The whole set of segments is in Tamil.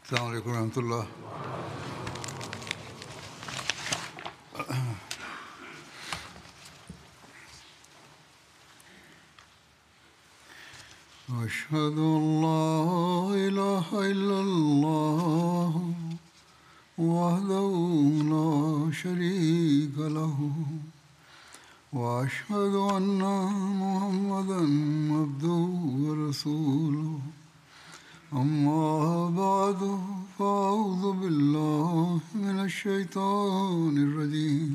السلام عليكم ورحمة الله. أشهد أن لا إله إلا الله وحده لا شريك له وأشهد أن محمدا عبده ورسوله أما بعد فأعوذ بالله من الشيطان الرجيم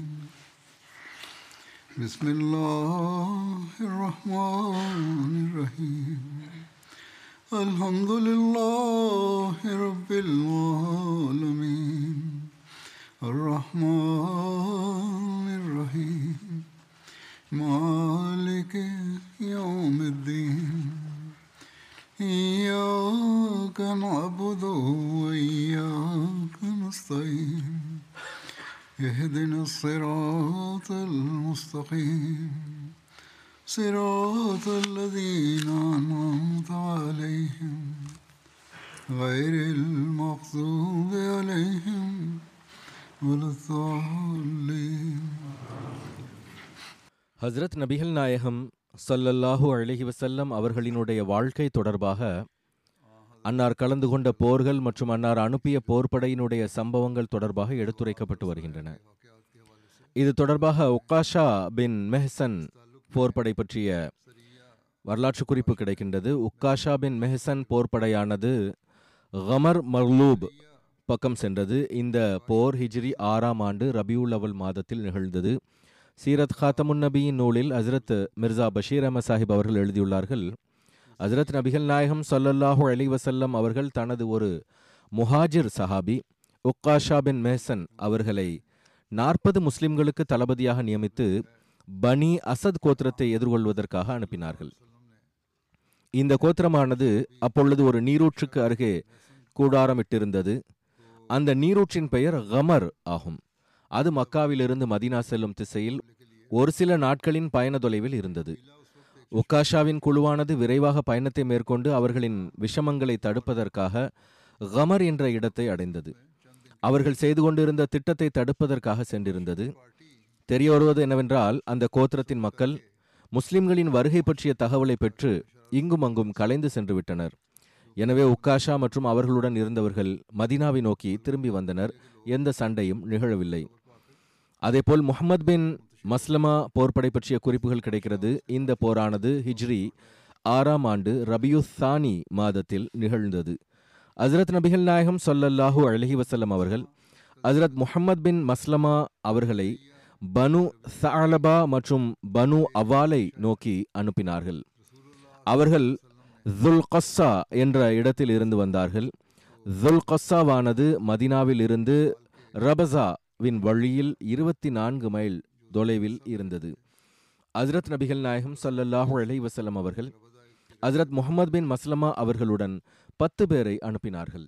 بسم الله الرحمن الرحيم الحمد لله رب العالمين الرحمن الرحيم مالك يوم الدين إياك نعبد وإياك نستعين اهدنا الصراط المستقيم صراط الذين أنعمت عليهم غير المغضوب عليهم ولا الضالين. ஹஸ்ரத் நபிகள் நாயகம் ஸல்லல்லாஹு அலைஹி வஸல்லம் அவர்களினுடைய வாழ்க்கை தொடர்பாக அன்னார் கலந்து கொண்ட போர்கள் மற்றும் அன்னார் அனுப்பிய போர்ப்படையினுடைய சம்பவங்கள் தொடர்பாக எடுத்துரைக்கப்பட்டு வருகின்றன. இது தொடர்பாக உக்காஷா பின் மெஹ்சன் போர்ப்படை பற்றிய வரலாற்று குறிப்பு கிடைக்கின்றது. உக்காஷா பின் மெஹ்சன் போர்ப்படையானது கமர் மர்லூப் பக்கம் சென்றது. இந்த போர் ஹிஜ்ரி 6ஆம் ஆண்டு ரபியுல் அவல் மாதத்தில் நிகழ்ந்தது. சீரத் காத்தமுன் நபியின் நூலில் ஹஸ்ரத் மிர்சா பஷீர் அஹமத் சாஹிப் அவர்கள் எழுதியுள்ளார்கள், ஹஸ்ரத் நபிகள் நாயகம் ஸல்லல்லாஹு அலைஹி வஸல்லம் அவர்கள் தனது ஒரு முஹாஜிர் சஹாபி உக்காஷா பின் மெஹ்சன் அவர்களை 40 முஸ்லிம்களுக்கு தளபதியாக நியமித்து பனி அசத் கோத்திரத்தை எதிர்கொள்வதற்காக அனுப்பினார்கள். இந்த கோத்திரமானது அப்பொழுது ஒரு நீரூற்றுக்கு அருகே கூடாரமிட்டிருந்தது. அந்த நீரூற்றின் பெயர் கமர் ஆகும். அது மக்காவிலிருந்து மதீனா செல்லும் திசையில் ஒரு சில நாட்களின் பயண தொலைவில் இருந்தது. உக்காஷாவின் குழுவானது விரைவாக பயணத்தை மேற்கொண்டு அவர்களின் விஷமங்களை தடுப்பதற்காக கமர் என்ற இடத்தை அடைந்தது. அவர்கள் செய்து கொண்டிருந்த திட்டத்தை தடுப்பதற்காக சென்றிருந்தது. தெரிய வருவது என்னவென்றால், அந்த கோத்திரத்தின் மக்கள் முஸ்லிம்களின் வருகை பற்றிய தகவலை பெற்று இங்கும் அங்கும் கலைந்து சென்று விட்டனர். எனவே உக்காஷா மற்றும் அவர்களுடன் இருந்தவர்கள் மதீனாவை நோக்கி திரும்பி வந்தனர். எந்த சண்டையும் நிகழவில்லை. அதேபோல் முஹம்மது பின் மஸ்லமா போர்ப்படை பற்றிய குறிப்புகள் கிடைக்கிறது. இந்த போரானது ஹிஜ்ரி 6ஆம் ஆண்டு ரபியுத் சானி மாதத்தில் நிகழ்ந்தது. ஹஸ்ரத் நபிகள் நாயகம் ஸல்லல்லாஹு அலைஹி வஸல்லம் அவர்கள் ஹஸ்ரத் முஹம்மது பின் மஸ்லமா அவர்களை பனு சஅலபா மற்றும் பனு அவாலை நோக்கி அனுப்பினார்கள். அவர்கள் துல்கஸ்ஸா என்ற இடத்தில் இருந்து வந்தார்கள். துல்கஸ்ஸாவானது மதீனாவில் இருந்து ரபஸாவின் வழியில் 24 மைல் தொலைவில் இருந்தது. ஹஸ்ரத் நபிகள் நாயகம் ஸல்லல்லாஹு அலைஹி வஸல்லம் அவர்கள் ஹஸ்ரத் முஹம்மது பின் மஸ்லமா அவர்களுடன் 10 பேரை அனுப்பினார்கள்.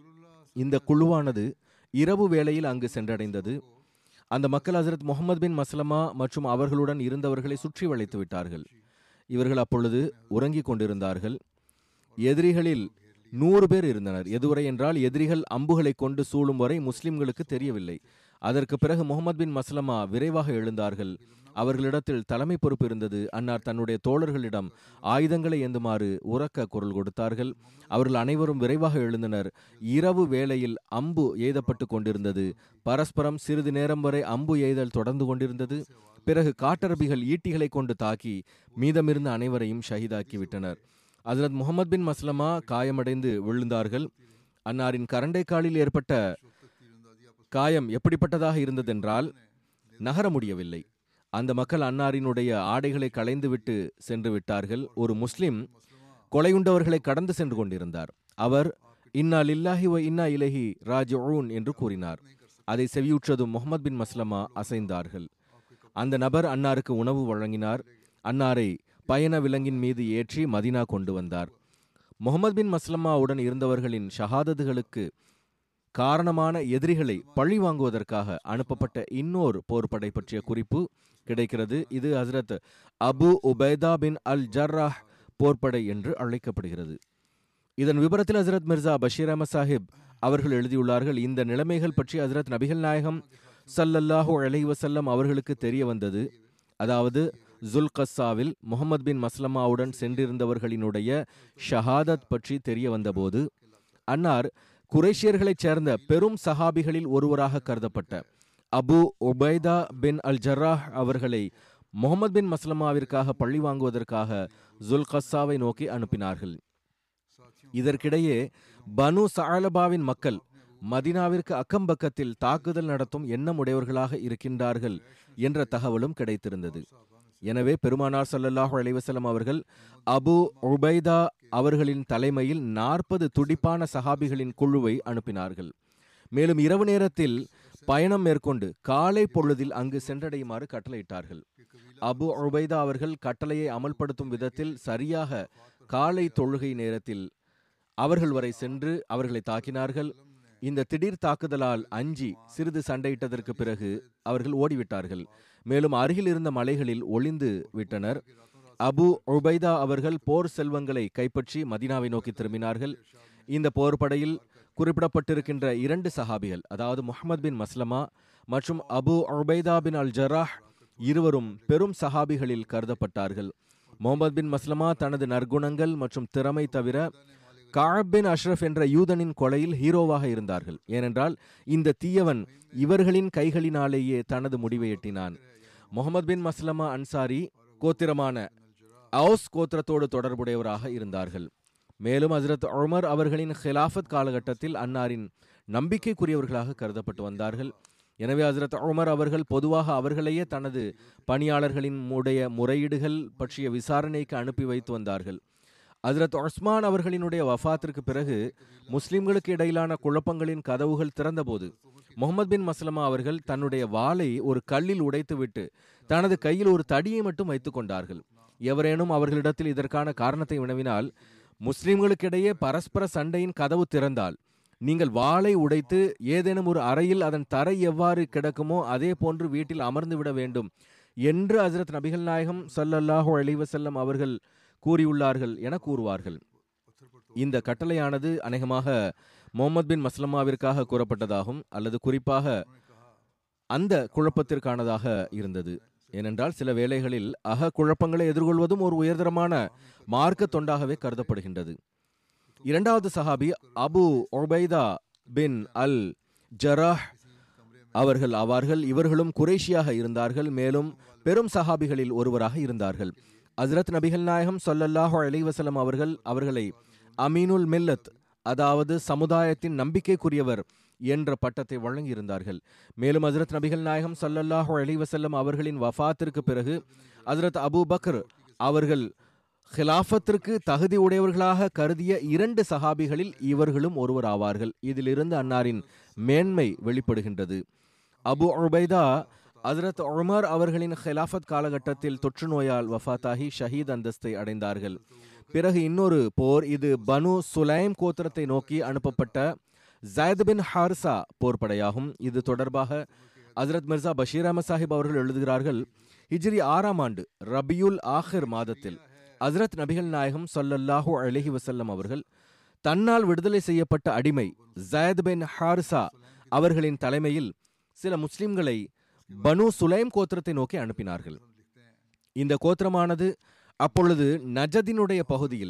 இந்த குழுவானது இரவு வேளையில் அங்கு சென்றடைந்தது. அந்த மக்கள் ஹஸ்ரத் முஹம்மது பின் மஸ்லமா மற்றும் அவர்களுடன் இருந்தவர்களை சுற்றி வளைத்து விட்டார்கள். இவர்கள் அப்பொழுது உறங்கிக் கொண்டிருந்தார்கள். எதிரிகளில் 100 பேர் இருந்தனர். எதுவரை என்றால், எதிரிகள் அம்புகளை கொண்டு சூழும் வரை முஸ்லிம்களுக்கு தெரியவில்லை. அதற்கு பிறகு முஹம்மது பின் மஸ்லமா விரைவாக எழுந்தார்கள். அவர்களிடத்தில் தலைமை பொறுப்பு இருந்தது. அன்னார் தன்னுடைய தோழர்களிடம் ஆயுதங்களை ஏந்துமாறு உரக்க குரல் கொடுத்தார்கள். அவர்கள் அனைவரும் விரைவாக எழுந்தனர். இரவு வேளையில் அம்பு எய்தப்பட்டு கொண்டிருந்தது. பரஸ்பரம் சிறிது நேரம் வரை அம்பு எய்தல் தொடர்ந்து கொண்டிருந்தது. பிறகு காட்டரபிகள் ஈட்டிகளை கொண்டு தாக்கி மீதமிருந்த அனைவரையும் ஷஹீதாக்கி விட்டனர். ஹஸ்ரத் முஹம்மது பின் மஸ்லமா காயமடைந்து விழுந்தார்கள். அன்னாரின் கரண்டை காலில் ஏற்பட்ட காயம் எப்படிப்பட்டதாக இருந்ததென்றால், நகர முடியவில்லை. அந்த மக்கள் அன்னாரினுடைய ஆடைகளை களைந்துவிட்டு சென்று விட்டார்கள். ஒரு முஸ்லிம் கொலையுண்டவர்களை கடந்து சென்று கொண்டிருந்தார். அவர் இன்னா லில்லாஹி வ இன்னா இலைஹி ராஜிஊன் என்று கூறினார். அதை செவியுற்றதும் முஹம்மது பின் மஸ்லமா அசைந்தார்கள். அந்த நபர் அன்னாருக்கு உணவு வழங்கினார். அன்னாரை பயண விலங்கின் மீது ஏற்றி மதீனா கொண்டு வந்தார். முஹம்மது பின் மஸ்லமாவுடன் இருந்தவர்களின் ஷஹாதத்துகளுக்கு காரணமான எதிரிகளை பழி வாங்குவதற்காக அனுப்பப்பட்ட இன்னொரு போர்ப்படை பற்றிய குறிப்பு கிடைக்கிறது. இது ஹஸ்ரத் அபு உபைதா பின் அல் ஜர்ராஹ் போர்ப்படை என்று அழைக்கப்படுகிறது. இதன் விபரத்தில் ஹஸ்ரத் மிர்சா பஷீர் அஹமத் சாஹிப் அவர்கள் எழுதியுள்ளார்கள், இந்த நிலைமைகள் பற்றி ஹஜ்ரத் நபிகள் நாயகம் ஸல்லல்லாஹு அலைஹி வஸல்லம் அவர்களுக்கு தெரிய வந்தது. அதாவது ஜுல்கஸ்ஸாவில் முஹம்மது பின் மஸ்லமாவுடன் சென்றிருந்தவர்களினுடைய ஷஹாதத் பற்றி தெரிய வந்தபோது அன்னார் குறைஷியர்களைச் சேர்ந்த பெரும் சஹாபிகளில் ஒருவராக கருதப்பட்ட அபு உபைதா பின் அல் ஜர்ராஹ் அவர்களை முஹம்மது பின் மஸ்லமாவிற்காக பழி வாங்குவதற்காக ஜுல்கஸ்ஸாவை நோக்கி அனுப்பினார்கள். இதற்கிடையே பனு சஅலபாவின் மக்கள் மதினாவிற்கு அக்கம்பக்கத்தில் தாக்குதல் நடத்தும் எண்ணம் உடையவர்களாக இருக்கின்றார்கள் என்ற தகவலும் கிடைத்திருந்தது. எனவே பெருமானார் ஸல்லல்லாஹு அலைஹி வஸல்லம் அவர்கள் அபு உபைதா அவர்களின் தலைமையில் 40 துடிப்பான சஹாபிகளின் குழுவை அனுப்பினார்கள். மேலும் இரவு நேரத்தில் பயணம் மேற்கொண்டு காலை பொழுதில் அங்கு சென்றடையுமாறு கட்டளையிட்டார்கள். அபு உபைதா அவர்கள் கட்டளையை அமல்படுத்தும் விதத்தில் சரியாக காலை தொழுகை நேரத்தில் அவர்கள் வரை சென்று அவர்களை தாக்கினார்கள். இந்த திடீர் தாக்குதலால் அஞ்சி சிறிது சண்டையிட்டதற்கு பிறகு அவர்கள் ஓடிவிட்டார்கள். மேலும் அருகில் இருந்த மலைகளில் ஒளிந்து விட்டனர். அபு உபைதா அவர்கள் போர் செல்வங்களை கைப்பற்றி மதீனாவை நோக்கி திரும்பினார்கள். இந்த போர் படையில் குறிப்பிடப்பட்டிருக்கின்ற 2 சஹாபிகள், அதாவது முஹம்மது பின் மஸ்லமா மற்றும் அபு உபைதா பின் அல் ஜர்ராஹ் இருவரும் பெரும் சஹாபிகளில் கருதப்பட்டார்கள். முஹம்மது பின் மஸ்லமா தனது நற்குணங்கள் மற்றும் திறமை தவிர கஅப் பின் அஷ்ரஃப் என்ற யூதனின் கொலையில் ஹீரோவாக இருந்தார்கள். ஏனென்றால் இந்த தீயவன் இவர்களின் கைகளினாலேயே தனது முடிவை எட்டினான். முஹம்மது பின் மஸ்லமா அன்சாரி கோத்திரமான அவுஸ் கோத்திரத்தோடு தொடர்புடையவராக இருந்தார்கள். மேலும் ஹஜ்ரத் உமர் அவர்களின் ஹிலாஃபத் காலகட்டத்தில் அன்னாரின் நம்பிக்கைக்குரியவர்களாக கருதப்பட்டு வந்தார்கள். எனவே ஹஜ்ரத் உமர் அவர்கள் பொதுவாக அவர்களையே தனது பணியாளர்களின் முறையீடுகள் பற்றிய விசாரணைக்கு அனுப்பி வைத்து வந்தார்கள். ஹஜ்ரத் உஸ்மான் அவர்களினுடைய வஃபாத்திற்கு பிறகு முஸ்லிம்களுக்கு இடையிலான குழப்பங்களின் கதவுகள் திறந்தபோது முஹம்மது பின் மஸ்லமா அவர்கள் தன்னுடைய வாளை ஒரு கல்லில் உடைத்துவிட்டு தனது கையில் ஒரு தடியை மட்டும் வைத்துக் கொண்டார்கள். எவரேனும் அவர்களிடத்தில் இதற்கான காரணத்தை வினவினால், முஸ்லிம்களுக்கிடையே பரஸ்பர சண்டையின் கதவு திறந்தால் நீங்கள் வாளை உடைத்து ஏதேனும் ஒரு அறையில் அதன் தரை எவ்வாறு கிடக்குமோ அதே போன்று வீட்டில் அமர்ந்து விட வேண்டும் என்று ஹஜ்ரத் நபிகள் நாயகம் ஸல்லல்லாஹு அலைஹி வஸல்லம் அவர்கள் கூறியுள்ளார்கள் என கூறுவார்கள். இந்த கட்டளையானது அநேகமாக முஹம்மது பின் மஸ்லமாவிற்காக கூறப்பட்டதாகும், அல்லது குறிப்பாக அந்த குழப்பத்திற்கானதாக இருந்தது. ஏனென்றால் சில வேளைகளில் குழப்பங்களை எதிர்கொள்வதும் ஒரு உயர்தரமான மார்க்க தொண்டாகவே கருதப்படுகின்றது. 2வது சஹாபி அபு உபைதா பின் அல் ஜர்ராஹ் அவர்கள் ஆவார்கள். இவர்களும் குறைஷியாக இருந்தார்கள். மேலும் பெரும் சஹாபிகளில் ஒருவராக இருந்தார்கள். ஹஜ்ரத் நபிகள் நாயகம் ஸல்லல்லாஹு அலைஹி வஸல்லம் அவர்களை அமீனுல் மில்லத், அதாவது சமுதாயத்தின் நம்பிக்கைக்குரியவர் என்ற பட்டத்தை வழங்கியிருந்தார்கள். மேலும் ஹஜ்ரத் நபிகள் நாயகம் ஸல்லல்லாஹு அலைஹி வஸல்லம் அவர்களின் வஃபாத்திற்கு பிறகு ஹஜ்ரத் அபூ பக்ர் அவர்கள் ஹிலாஃபத்திற்கு தகுதி உடையவர்களாக கருதிய 2 சஹாபிகளில் இவர்களும் ஒருவர் ஆவார்கள். இதிலிருந்து அன்னாரின் மேன்மை வெளிப்படுகின்றது. அபு உபைதா ஹஜ்ரத் உமர் அவர்களின் ஹிலாஃபத் காலகட்டத்தில் தொற்று நோயால் வஃபாத்தாகி ஷஹீத் அந்தஸ்தை அடைந்தார்கள். பிறகு இன்னொரு போர், இது பனு சுலைம் கோத்திரத்தை நோக்கி அனுப்பப்பட்ட ஜயத் பின் ஹாரிசா போர்படையாகும். இது தொடர்பாக ஹஜ்ரத் மிர்சா பஷீர் அஹமத் சாஹிப் அவர்கள் எழுதுகிறார்கள், ஹிஜ்ரி 6ஆம் ஆண்டு ரபியுல் ஆஹிர் மாதத்தில் ஹஜ்ரத் நபிகள் நாயகம் ஸல்லல்லாஹு அலைஹி வஸல்லம் அவர்கள் தன்னால் விடுதலை செய்யப்பட்ட அடிமை ஜயத் பின் ஹாரிசா அவர்களின் தலைமையில் சில முஸ்லிம்களை பனு சுலைம் கோத்திரத்தை நோக்கி அனுப்பினார்கள். இந்த கோத்திரமானது அப்பொழுது நஜதினுடைய பகுதியில்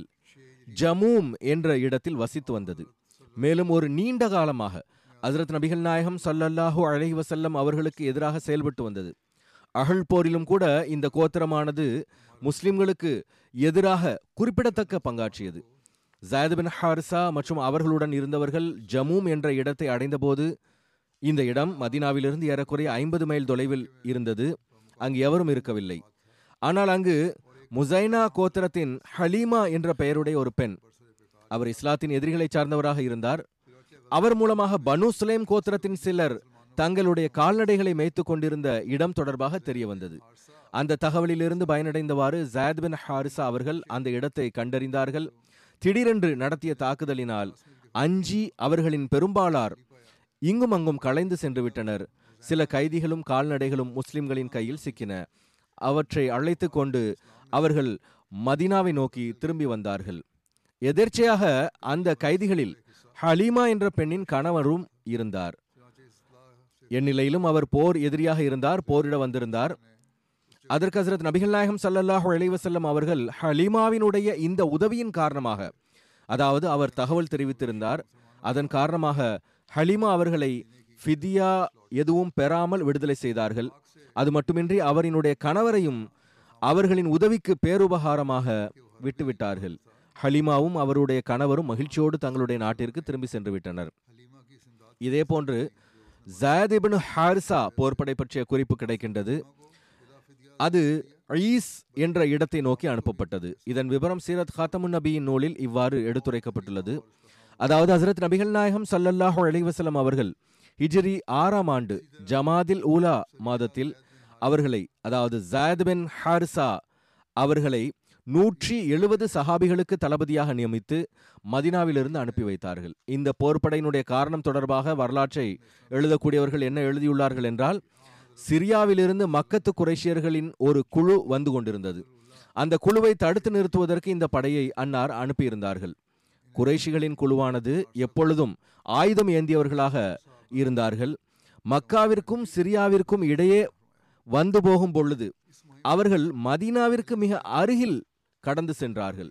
ஜமூம் என்ற இடத்தில் வசித்து வந்தது. மேலும் ஒரு நீண்ட காலமாக ஹஜ்ரத் நபிகள் நாயகம் ஸல்லல்லாஹு அலைஹி வஸல்லம் அவர்களுக்கு எதிராக செயல்பட்டு வந்தது. அஹல் போரிலும் கூட இந்த கோத்திரமானது முஸ்லிம்களுக்கு எதிராக குறிப்பிடத்தக்க பங்காற்றியது. ஜயத் பின் ஹாரிசா மற்றும் அவர்களுடன் இருந்தவர்கள் ஜமூம் என்ற இடத்தை அடைந்தபோது, இந்த இடம் மதீனாவிலிருந்து ஏறக்குறைய 50 மைல் தொலைவில் இருந்தது. அங்கு எவரும் இருக்கவில்லை. ஆனால் அங்கு முசைனா கோத்திரத்தின் ஹலீமா என்ற பெயருடைய ஒரு பெண், அவர் இஸ்லாத்தின் எதிரிகளை சார்ந்தவராக இருந்தார். அவர் மூலமாக பனு சுலைம் கோத்திரத்தின் சிலர் தங்களுடைய கால்நடைகளை மேய்த்து கொண்டிருந்த இடம் தொடர்பாக தெரிய வந்தது. அந்த தகவலிலிருந்து பயனடைந்தவாறு ஜயத் பின் ஹாரிசா அவர்கள் அந்த இடத்தை கண்டறிந்தார்கள். திடீரென்று நடத்திய தாக்குதலினால் அஞ்சி அவர்களின் பெரும்பாலார் இங்கும் அங்கும் கலைந்து சென்று விட்டனர். சில கைதிகளும் கால்நடைகளும் முஸ்லிம்களின் கையில் சிக்கின. அவற்றை அழைத்து கொண்டு அவர்கள் மதீனாவை நோக்கி திரும்பி வந்தார்கள். எதேர்ச்சையாக அந்த கைதிகளில் ஹலீமா என்ற பெண்ணின் கணவரும் இருந்தார். எந்நிலையிலும் அவர் போர் எதிரியாக இருந்தார், போரிட வந்திருந்தார். அதற்கு ஹஸ்ரத் நபிகள் நாயகம் ஸல்லல்லாஹு அலைஹி வஸல்லம் அவர்கள் ஹலீமாவினுடைய இந்த உதவியின் காரணமாக, அதாவது அவர் தகவல் தெரிவித்திருந்தார், அதன் காரணமாக ஹலீமா அவர்களை ஃபிதியா எதுவும் பெறாமல் விடுதலை செய்தார்கள். அது மட்டுமின்றி அவரினுடைய கணவரையும் அவர்களின் உதவிக்கு பேருபகாரமாக விட்டுவிட்டார்கள். ஹலீமாவும் அவருடைய கணவரும் மகிழ்ச்சியோடு தங்களுடைய நாட்டிற்கு திரும்பி சென்று விட்டனர். இதே போன்று ஸயத் இப்னு ஹாரிஸா போர்ப்படை பற்றிய குறிப்பு கிடைக்கின்றது. அது ஈஸ் என்ற இடத்தை நோக்கி அனுப்பப்பட்டது. இதன் விவரம் சீரத் ஹாத்தமுன் நபியின் நூலில் இவ்வாறு எடுத்துரைக்கப்பட்டுள்ளது. அதாவது ஹஸ்ரத் நபிகள் நாயகம் ஸல்லல்லாஹு அலைஹி வஸல்லம் அவர்கள் ஹிஜ்ரி 6ஆம் ஆண்டு ஜமாதில் ஊலா மாதத்தில் அவர்களை, அதாவது ஸயத் பின் ஹாரிஸா அவர்களை 170 சஹாபிகளுக்கு தளபதியாக நியமித்து மதினாவிலிருந்து அனுப்பி வைத்தார்கள். இந்த போர்ப்படையினுடைய காரணம் தொடர்பாக வரலாற்றை எழுதக்கூடியவர்கள் என்ன எழுதியுள்ளார்கள் என்றால், சிரியாவிலிருந்து மக்கத்து குறைஷியர்களின் ஒரு குழு வந்து கொண்டிருந்தது. அந்த குழுவை தடுத்து நிறுத்துவதற்கு இந்த படையை அன்னார் அனுப்பியிருந்தார்கள். குறைஷிகளின் குழுவானது எப்பொழுதும் ஆயுதம் ஏந்தியவர்களாக இருந்தார்கள். மக்காவிற்கும் சிரியாவிற்கும் இடையே வந்து போகும் பொழுது அவர்கள் மதீனாவிற்கு மிக அருகில் கடந்து சென்றார்கள்.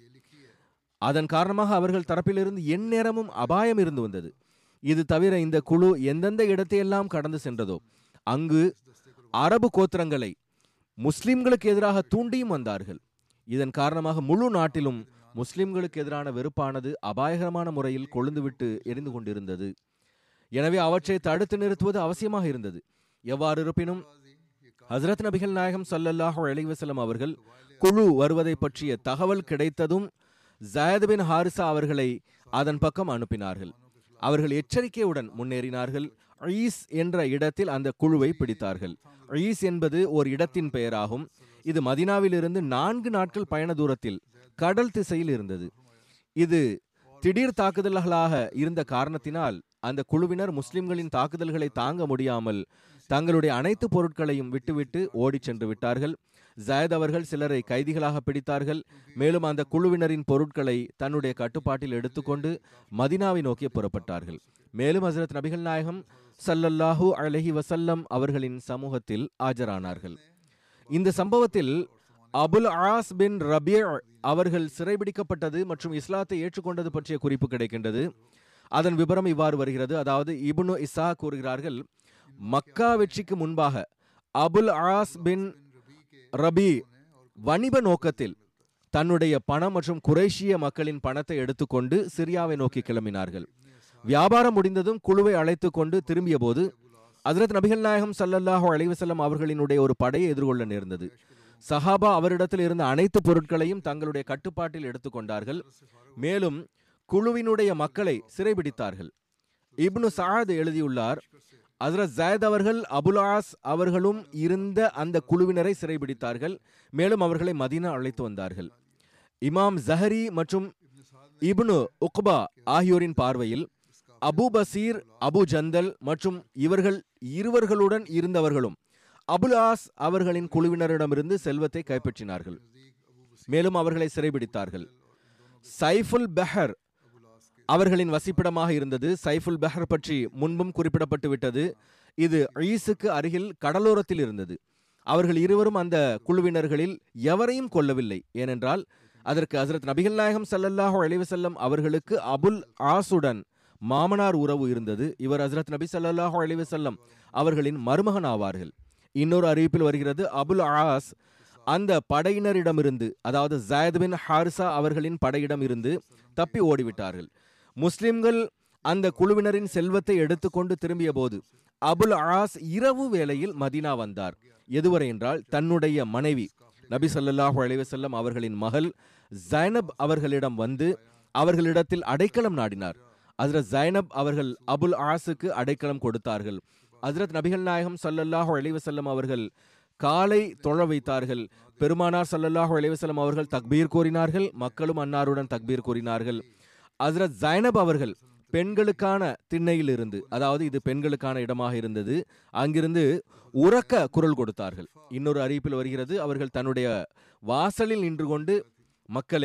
அதன் காரணமாக அவர்கள் தரப்பிலிருந்து எந்நேரமும் அபாயம் இருந்து வந்தது. இது தவிர இந்த குழு எந்தெந்த இடத்தையெல்லாம் கடந்து சென்றதோ அங்கு அரபு கோத்திரங்களை முஸ்லிம்களுக்கு எதிராக தூண்டியும் வந்தார்கள். இதன் காரணமாக முழு நாட்டிலும் முஸ்லிம்களுக்கு எதிரான வெறுப்பானது அபாயகரமான முறையில் கொழுந்துவிட்டு எரிந்து கொண்டிருந்தது. எனவே அவற்றை தடுத்து நிறுத்துவது அவசியமாக இருந்தது. எவ்வாறு இருப்பினும் ஹஸ்ரத் நபிகள் நாயகம் ஸல்லல்லாஹு அலைஹி வஸல்லம் அவர்கள் குழு வருவதை பற்றிய தகவல் கிடைத்ததும் ஸயத் பின் ஹாரிஸா அவர்களை அதன் பக்கம் அனுப்பினார்கள். அவர்கள் எச்சரிக்கையுடன் முன்னேறினார்கள். ஈஸ் என்ற இடத்தில் அந்த குழுவை பிடித்தார்கள். ஈஸ் என்பது ஒரு இடத்தின் பெயராகும். இது மதீனாவிலிருந்து 4 நாட்கள் பயண தூரத்தில் கடல் திசையில் இருந்தது. இது திடீர் தாக்குதல்களாக இருந்த காரணத்தினால் அந்த குழுவினர் முஸ்லிம்களின் தாக்குதல்களை தாங்க முடியாமல் தங்களுடைய அனைத்து பொருட்களையும் விட்டுவிட்டு ஓடிச் சென்று விட்டார்கள். ஸயத் அவர்கள் சிலரை கைதிகளாக பிடித்தார்கள். மேலும் அந்த குழுவினரின் பொருட்களை தன்னுடைய கட்டுப்பாட்டில் எடுத்துக்கொண்டு மதீனாவை நோக்கி புறப்பட்டார்கள். மேலும் ஹஸ்ரத் நபிகள் நாயகம் ஸல்லல்லாஹு அலைஹி வஸல்லம் அவர்களின் சமூகத்தில் ஆஜரானார்கள். இந்த சம்பவத்தில் அபுல் ஆஸ் பின் ரபீ அவர்கள் சிறைபிடிக்கப்பட்டது மற்றும் இஸ்லாத்தை ஏற்றுக்கொண்டது பற்றிய குறிப்பு கிடைக்கின்றது. அதன் விவரம் இவ்வாறு வருகிறது. அதாவது இப்னு இசா கூறுகிறார்கள், மக்கா வெற்றிக்கு முன்பாக அபுல் ஆஸ் பின் ரபீ வணிப நோக்கத்தில் தன்னுடைய பணம் மற்றும் குறைஷிய மக்களின் பணத்தை எடுத்துக்கொண்டு சிரியாவை நோக்கி கிளம்பினார்கள். வியாபாரம் முடிந்ததும் குழுவை அழைத்து கொண்டு திரும்பிய போது ஹஸ்ரத் நபிகள் நாயகம் ஸல்லல்லாஹு அலைஹி வஸல்லம் அவர்களினுடைய ஒரு படையை எதிர்கொள்ள நேர்ந்தது. சஹாபா அவரிடத்தில் இருந்த அனைத்து பொருட்களையும் தங்களுடைய கட்டுப்பாட்டில் எடுத்துக்கொண்டார்கள். மேலும் குழுவினுடைய மக்களை சிறைபிடித்தார்கள். இப்னு சஅத் எழுதியுள்ளார், ஹஸ்ரத் ஸயத் அவர்கள் அபுல் ஆஸ் அவர்களும் இருந்த அந்த குழுவினரை சிறைபிடித்தார்கள். மேலும் அவர்களை மதீனா அழைத்து வந்தார்கள். இமாம் ஸஹரி மற்றும் இப்னு உக்பா ஆகியோரின் பார்வையில் அபு பசீர், அபு ஜந்தல் மற்றும் இவர்கள் இருவர்களுடன் இருந்தவர்களும் அபுல் ஆஸ் அவர்களின் குழுவினரிடமிருந்து செல்வத்தை கைப்பற்றினார்கள். மேலும் அவர்களை சிறைபிடித்தார்கள். சைஃபுல் பெஹர் அவர்களின் வசிப்பிடமாக இருந்தது. சைஃபுல் பெஹர் பற்றி முன்பும் குறிப்பிடப்பட்டு விட்டது. இது ஈஸுக்கு அருகில் கடலோரத்தில் இருந்தது. அவர்கள் இருவரும் அந்த குழுவினர்களில் எவரையும் கொல்லவில்லை. ஏனென்றால் அதற்கு ஹஸ்ரத் நபிகள் நாயகம் ஸல்லல்லாஹு அலைஹி வஸல்லம் அவர்களுக்கு அபுல் ஆசுடன் மாமனார் உறவு இருந்தது. இவர் ஹஸ்ரத் நபி ஸல்லல்லாஹு அலைஹி வஸல்லம் அவர்களின் மருமகன் ஆவார்கள். இன்னொரு அறிவிப்பில் வருகிறது, அபுல் ஆஸ் அந்த படையினரிடமிருந்து, அதாவது ஸயத் பின் ஹாரிஸா அவர்களின் படையிடம் இருந்து தப்பி ஓடிவிட்டார்கள். முஸ்லிம்கள் அந்த குழுவினரின் செல்வத்தை எடுத்துக்கொண்டு திரும்பிய போது அபுல் ஆஸ் இரவு வேளையில் மதீனா வந்தார். எதுவரை என்றால் தன்னுடைய மனைவி நபி ஸல்லல்லாஹு அலைஹி வஸல்லம் அவர்களின் மகள் ஸைனப் அவர்களிடம் வந்து அவர்களிடத்தில் அடைக்கலம் நாடினார். ஹஸ்ரத் ஸைனப் அவர்கள் அபுல் ஆஸுக்கு அடைக்கலம் கொடுத்தார்கள். ஹஸ்ரத் நபிகள் நாயகம் ஸல்லல்லாஹு அலைஹி வஸல்லம் அவர்கள் காலை தொழ வைத்தார்கள். பெருமானார் ஸல்லல்லாஹு அலைஹி வஸல்லம் அவர்கள் தக்பீர் கூறினார்கள். மக்களும் அன்னாருடன் தக்பீர் கூறினார்கள். ஹஸ்ரத் ஸைனப் அவர்கள் பெண்களுக்கான திண்ணையில் இருந்து, அதாவது இது பெண்களுக்கான இடமாக இருந்தது, அங்கிருந்து உரக்க குரல் கொடுத்தார்கள். இன்னொரு அறிவிப்பில் வருகிறது, அவர்கள் தன்னுடைய வாசலில் நின்று கொண்டு, மக்களே,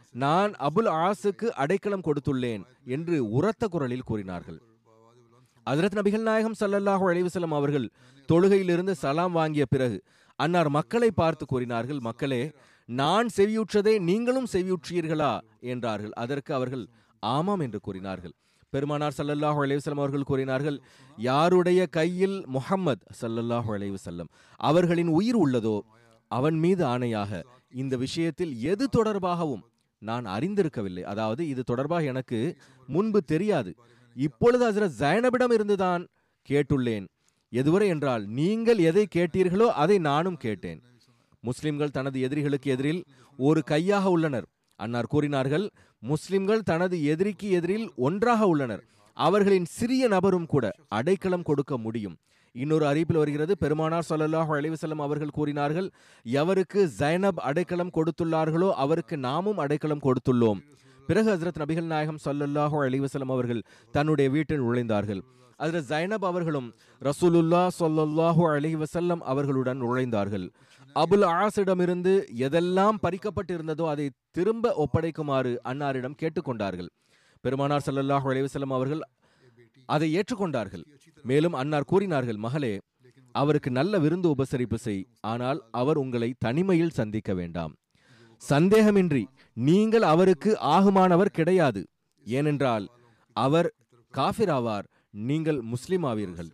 நான் அபுல் ஆஸுக்கு அடைக்கலம் கொடுத்துள்ளேன் என்று உரத்த குரலில் கூறினார்கள். ஹஜ்ரத் நபிகள் நாயகம் ஸல்லல்லாஹு அலைஹி வஸல்லம் அவர்கள் தொழுகையிலிருந்து சலாம் வாங்கிய பிறகு அன்னார் மக்களை பார்த்து கூறினார்கள், மக்களே, நான் செவியுற்றதை நீங்களும் செவியுற்றீர்களா என்றார்கள். அதற்கு அவர்கள் ஆமாம் என்று கூறினார்கள். பெருமானார் ஸல்லல்லாஹு அலைஹி வஸல்லம் அவர்கள் கூறினார்கள், யாருடைய கையில் முஹம்மது ஸல்லல்லாஹு அலைஹி வஸல்லம் அவர்களின் உயிர் உள்ளதோ அவன் மீது ஆணையாக இந்த விஷயத்தில் எது தொடர்பாகவும் நான் அறிந்திருக்கவில்லை. அதாவது இது தொடர்பாக எனக்கு முன்பு தெரியாது. இப்பொழுது ஹஜ்ரத் ஜைனபிடம் இருந்துதான் கேட்டுள்ளேன். எதுவரை என்றால், நீங்கள் எதை கேட்டீர்களோ அதை நானும் கேட்டேன். முஸ்லிம்கள் தனது எதிரிகளுக்கு எதிரில் ஒரு கையாக உள்ளனர். அன்னார் கூறினார்கள், முஸ்லிம்கள் தனது எதிரிக்கு எதிரில் ஒன்றாக உள்ளனர். அவர்களின் சிறிய நபரும் கூட அடைக்கலம் கொடுக்க முடியும். இன்னொரு அறிவிப்பில் வருகிறது, பெருமானார் ஸல்லல்லாஹு அலைஹி வஸல்லம் அவர்கள் கூறினார்கள், எவருக்கு ஜைனப் அடைக்கலம் கொடுத்துள்ளார்களோ அவருக்கு நாமும் அடைக்கலம் கொடுத்துள்ளோம். பிறகு ஹஜ்ரத் நபிகள் நாயகம் ஸல்லல்லாஹு அலைஹி வஸல்லம் அவர்கள் தன்னுடைய வீட்டில் நுழைந்தார்கள். ஹஜ்ரத் ஜைனப் அவர்களும் ரசூலுல்லாஹ் ஸல்லல்லாஹு அலைஹி வஸல்லம் அவர்களுடன் நுழைந்தார்கள். அபுல் ஆஸிடமிருந்து எதெல்லாம் பறிக்கப்பட்டிருந்ததோ அதை திரும்ப ஒப்படைக்குமாறு அன்னாரிடம் கேட்டுக்கொண்டார்கள். பெருமானார் ஸல்லல்லாஹு அலைஹி வஸல்லம் அவர்கள் அதை ஏற்றுக்கொண்டார்கள். மேலும் அன்னார் கூறினார்கள், மகளே, அவருக்கு நல்ல விருந்து உபசரிப்பு செய். ஆனால் அவர் உங்களை தனிமையில் சந்திக்க வேண்டாம். சந்தேகமின்றி நீங்கள் அவருக்கு ஆகுமானவர் கிடையாது. ஏனென்றால் அவர் காஃபிர் ஆவார், நீங்கள் முஸ்லிம் ஆவீர்கள்.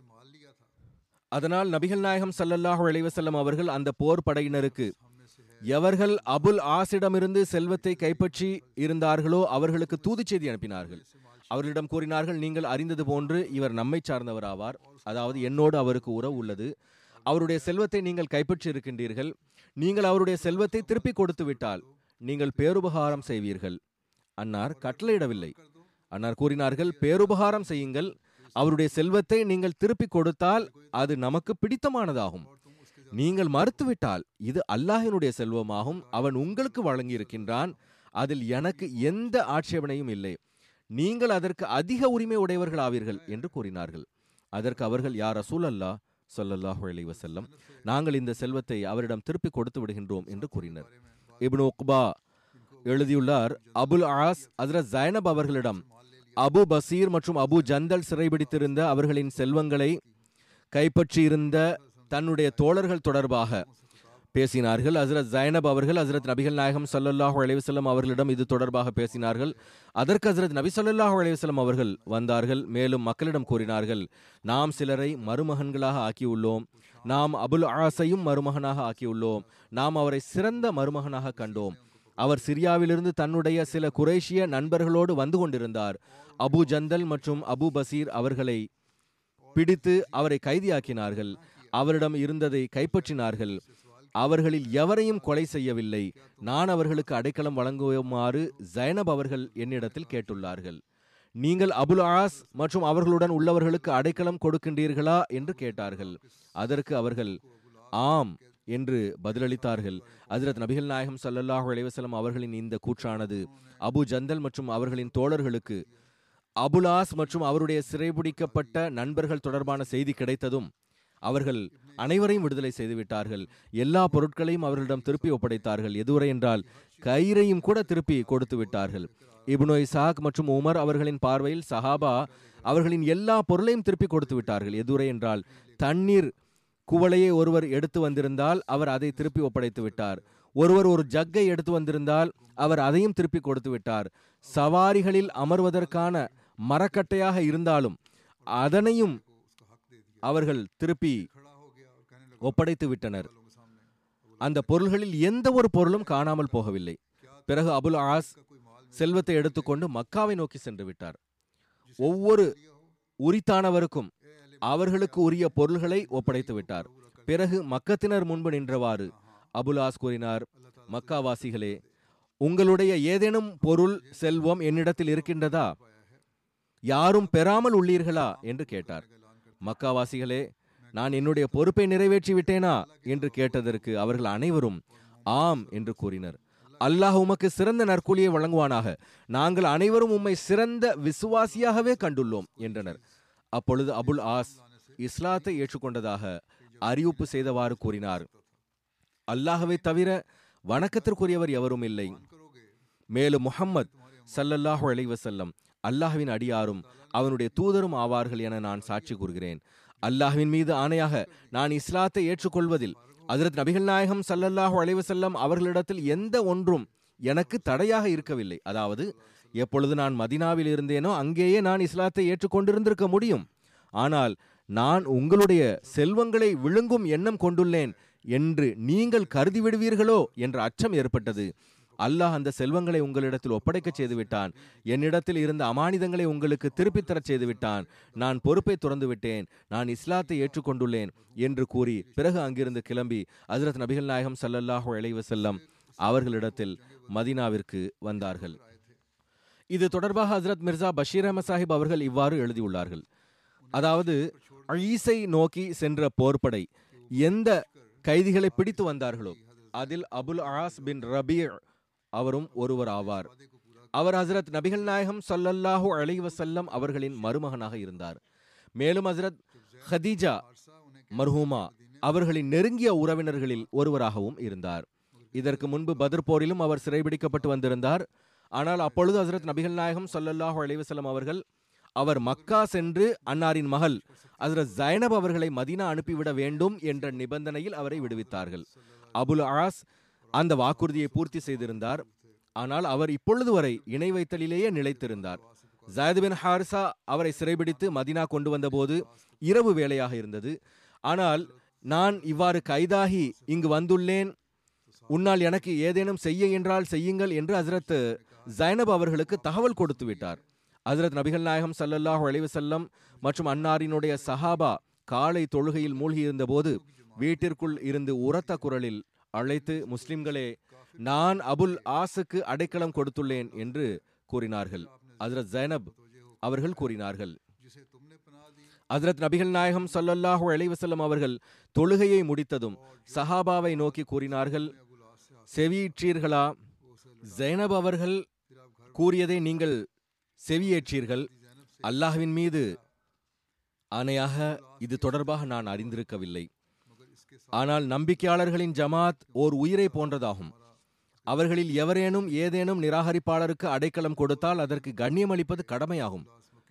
அதனால் நபிகள் நாயகம் ஸல்லல்லாஹு அலைஹி வஸல்லம் அவர்கள் அந்த போர் படையினருக்கு எவர்கள் அபுல் ஆஸிடமிருந்து செல்வத்தை கைப்பற்றி இருந்தார்களோ அவர்களுக்கு தூது செய்தி அனுப்பினார்கள். அவர்களிடம் கூறினார்கள், நீங்கள் அறிந்தது போன்று இவர் நம்மை சார்ந்தவர் ஆவார். அதாவது என்னோடு அவருக்கு உறவு உள்ளது. அவருடைய செல்வத்தை நீங்கள் கைப்பற்றி இருக்கின்றீர்கள். நீங்கள் அவருடைய செல்வத்தை திருப்பி கொடுத்து விட்டால் நீங்கள் பேருபகாரம் செய்வீர்கள். அன்னார் கட்டளையிடவில்லை. அன்னார் கூறினார்கள், பேருபகாரம் செய்யுங்கள். அவருடைய செல்வத்தை நீங்கள் திருப்பி கொடுத்தால் அது நமக்கு பிடித்தமானதாகும். நீங்கள் மறுத்துவிட்டால் இது அல்லாஹினுடைய செல்வமாகும். அவன் உங்களுக்கு வழங்கியிருக்கின்றான். அதில் எனக்கு எந்த ஆட்சேபனையும் இல்லை. நீங்கள் அதற்கு அதிக உரிமை உடையவர்கள் ஆவீர்கள் என்று கூறினார்கள். அதற்கு அவர்கள், யா ரசூலல்லாஹ் ஸல்லல்லாஹு அலைஹி வஸல்லம், நாங்கள் இந்த செல்வத்தை அவரிடம் திருப்பி கொடுத்து விடுகின்றோம் என்று கூறினர். இப்னு உக்பா எழுதியுள்ளார், அபுல் ஆஸ் ஹஜ்ரத் ஜைனப் அவர்களிடம் அபு பசீர் மற்றும் அபு ஜந்தல் சிறைபிடித்திருந்த அவர்களின் செல்வங்களை கைப்பற்றியிருந்த தன்னுடைய தோழர்கள் தொடர்பாக பேசினார்கள். ஹஜ்ரத் ஜைனப் அவர்கள் ஹஜ்ரத் நபிகள் நாயகம் ஸல்லல்லாஹு அலைஹி வஸல்லம் அவர்களிடம் இது தொடர்பாக பேசினார்கள். அதற்கு ஹஜ்ரத் நபி ஸல்லல்லாஹு அலைஹி வஸல்லம் அவர்கள் வந்தார்கள். மேலும் மக்களிடம் கூறினார்கள், நாம் சிலரை மருமகன்களாக ஆக்கியுள்ளோம். நாம் அபுல் ஆஸையும் மருமகனாக ஆக்கியுள்ளோம். நாம் அவரை சிறந்த மருமகனாக கண்டோம். அவர் சிரியாவிலிருந்து தன்னுடைய சில குறைஷிய நண்பர்களோடு வந்து கொண்டிருந்தார். அபு ஜந்தல் மற்றும் அபு பசீர் அவர்களை பிடித்து அவரை கைதியாக்கினார்கள். அவரிடம் இருந்ததை கைப்பற்றினார்கள். அவர்களில் எவரையும் கொலை செய்யவில்லை. நான் அவர்களுக்கு அடைக்கலம் வழங்குமாறு ஜைனப் அவர்கள் என்னிடத்தில் கேட்டுள்ளார்கள். நீங்கள் அபுல் ஆஸ் மற்றும் அவர்களுடன் உள்ளவர்களுக்கு அடைக்கலம் கொடுக்கின்றீர்களா என்று கேட்டார்கள். அதற்கு அவர்கள் ஆம் என்று பதிலளித்தார்கள். ஹஜ்ரத் நபிகள் நாயகம் ஸல்லல்லாஹு அலைஹி வஸல்லம் அவர்களின் இந்த கூற்றானது அபு ஜந்தல் மற்றும் அவர்களின் தோழர்களுக்கு அபுல் ஆஸ் மற்றும் அவருடைய சிறைபிடிக்கப்பட்ட நண்பர்கள் தொடர்பான செய்தி கிடைத்ததும் அவர்கள் அனைவரையும் விடுதலை செய்துவிட்டார்கள். எல்லா பொருட்களையும் அவர்களிடம் திருப்பி ஒப்படைத்தார்கள். எதுவரை என்றால் கயிறையும் கூட திருப்பி கொடுத்து விட்டார்கள். இப்னு இசாக் மற்றும் உமர் அவர்களின் பார்வையில் சஹாபா அவர்களின் எல்லா பொருளையும் திருப்பி கொடுத்து விட்டார்கள். எதுவரை என்றால் தண்ணீர் குவளையை ஒருவர் எடுத்து வந்திருந்தால் அவர் அதை திருப்பி ஒப்படைத்து விட்டார். ஒருவர் ஒரு ஜக்கை எடுத்து வந்திருந்தால் அவர் அதையும் திருப்பி கொடுத்து விட்டார். சவாரிகளில் அமர்வதற்கான மரக்கட்டையாக இருந்தாலும் அதனையும் அவர்கள் திருப்பி ஒப்படைத்து விட்டனர். அந்த பொருள்களில் எந்த ஒரு பொருளும் காணாமல் போகவில்லை. பிறகு அபுல் ஆஸ் செல்வத்தை எடுத்துக்கொண்டு மக்காவை நோக்கி சென்று விட்டார். ஒவ்வொரு உரித்தானவருக்கும் அவர்களுக்கு உரிய பொருள்களை ஒப்படைத்து விட்டார். பிறகு மக்கத்தினர் முன்பு நின்றவாறு அபுல் ஆஸ் கூறினார், மக்காவாசிகளே, உங்களுடைய ஏதேனும் பொருள் செல்வம் என்னிடத்தில் இருக்கின்றதா? யாரும் பெறாமல் உள்ளீர்களா என்று கேட்டார். மக்காவாசிகளே, நான் என்னுடைய பொறுப்பை நிறைவேற்றி விட்டேனா என்று கேட்டதற்கு அவர்கள் அனைவரும் ஆம் என்று கூறினர். அல்லாஹ் உமக்கு சிறந்த நற்கூலியை வழங்குவானாக. நாங்கள் அனைவரும் உம்மை சிறந்த விசுவாசியாகவே கண்டுள்ளோம் என்றனர். அப்பொழுது அபுல் ஆஸ் இஸ்லாத்தை ஏற்றுக்கொண்டதாக அறிவிப்பு செய்தவாறு கூறினார், அல்லாஹ்வை தவிர வணக்கத்திற்குரியவர் எவரும் இல்லை. மேலும் முஹம்மத் ஸல்லல்லாஹு அலைஹி வஸல்லம் அல்லாஹ்வின் அடியாரும் அவனுடைய தூதரும் ஆவார்கள் என நான் சாட்சி கூறுகிறேன். அல்லாஹ்வின் மீது ஆணையாக நான் இஸ்லாத்தை ஏற்றுக்கொள்வதில் ஹஜ்ரத் நபிகள் நாயகம் ஸல்லல்லாஹு அலைஹி வஸல்லம் அவர்களிடத்தில் எந்த ஒன்றும் எனக்கு தடையாக இருக்கவில்லை. அதாவது எப்பொழுது நான் மதீனாவில் இருந்தேனோ அங்கேயே நான் இஸ்லாத்தை ஏற்றுக்கொண்டிருந்திருக்க முடியும். ஆனால் நான் உங்களுடைய செல்வங்களை விழுங்கும் எண்ணம் கொண்டுள்ளேன் என்று நீங்கள் கருதி விடுவீர்களோ என்ற அச்சம் ஏற்பட்டது. அல்லாஹ் அந்த செல்வங்களை உங்களிடத்தில் ஒப்படைக்க செய்து விட்டான். என்னிடத்தில் இருந்த அமானிதங்களை உங்களுக்கு திருப்பித் தரச் செய்து விட்டான். நான் பொறுப்பை துறந்து விட்டேன். நான் இஸ்லாத்தை ஏற்றுக்கொண்டுள்ளேன் என்று கூறி பிறகு அங்கிருந்து கிளம்பி ஹஜ்ரத் நபிகள் நாயகம் ஸல்லல்லாஹு அலைஹி வஸல்லம் அவர்களிடத்தில் மதீனாவிற்கு வந்தார்கள். இது தொடர்பாக ஹஜ்ரத் மிர்சா பஷீர் அஹமத் சாஹிப் அவர்கள் இவ்வாறு எழுதியுள்ளார்கள். அதாவது ஈஸை நோக்கி சென்ற போர்படை எந்த கைதிகளை பிடித்து வந்தார்களோ அதில் அபுல் ஆஸ் பின் ரபீ அவரும் ஒருவர் ஆவார். அவர் ஹஜ்ரத் நபிகள் நாயகம் ஸல்லல்லாஹு அலைஹி வஸல்லம் அவர்களின் மருமகனாக இருந்தார். மேலும் ஹஜ்ரத் ஹதீஜா மர்ஹூமா அவர்களின் நெருங்கிய உறவினர்களில் ஒருவராகவும் இருந்தார். இதற்கு முன்பு பத்ர் போரிலும் அவர் சிறைபிடிக்கப்பட்டு வந்திருந்தார். ஆனால் அப்பொழுது ஹஜ்ரத் நபிகள் நாயகம் ஸல்லல்லாஹு அலைஹி வஸல்லம் அவர்கள் அவர் மக்கா சென்று அன்னாரின் மகள் ஹஜ்ரத் ஜைனப் அவர்களை மதீனா அனுப்பிவிட வேண்டும் என்ற நிபந்தனையில் அவரை விடுவித்தார்கள். அபுல் ஆஸ் அந்த வாக்குறுதியை பூர்த்தி செய்திருந்தார். ஆனால் அவர் இப்பொழுது வரை இணை வைத்தலிலேயே நிலைத்திருந்தார். ஜயத் பின் ஹாரிசா அவரை சிறைபிடித்து மதீனா கொண்டு வந்தபோது இரவு வேளையாக இருந்தது. ஆனால் நான் இவ்வாறு கைதாகி இங்கு வந்துள்ளேன், உன்னால் எனக்கு ஏதேனும் செய்ய என்றால் செய்யுங்கள் என்று ஹஜ்ரத் ஜைனப் அவர்களுக்கு தகவல் கொடுத்து விட்டார். ஹஜ்ரத் நபிகள் நாயகம் ஸல்லல்லாஹு அலைஹி வஸல்லம் மற்றும் அன்னாரினுடைய சஹாபா காலை தொழுகையில் மூழ்கியிருந்த போது வீட்டிற்குள் இருந்து உரத்த குரலில் அழைத்து, முஸ்லிம்களே, நான் அபுல் ஆஸுக்கு அடைக்கலம் கொடுத்துள்ளேன் என்று கூறினார்கள். ஹஜ்ரத் ஜைனப் அவர்கள் கூறினார்கள், ஹஜ்ரத் நபிகள் நாயகம் ஸல்லல்லாஹு அலைஹி வஸல்லம் அவர்கள் தொழுகையை முடித்ததும் சஹாபாவை நோக்கி கூறினார்கள், செவியேற்றீர்களா? ஜைனப் அவர்கள் கூறியதை நீங்கள் செவியேற்றீர்கள். அல்லாஹ்வின் மீது ஆணையாக இது தொடர்பாக நான் அறிந்திருக்கவில்லை. ஆனால் நம்பிக்கையாளர்களின் ஜமாத் ஓர் உயிரை போன்றதாகும். அவர்களில் எவரேனும் ஏதேனும் நிராகரிப்பாளருக்கு அடைக்கலம் கொடுத்தால் அதற்கு கண்ணியம் அளிப்பது கடமையாகும்.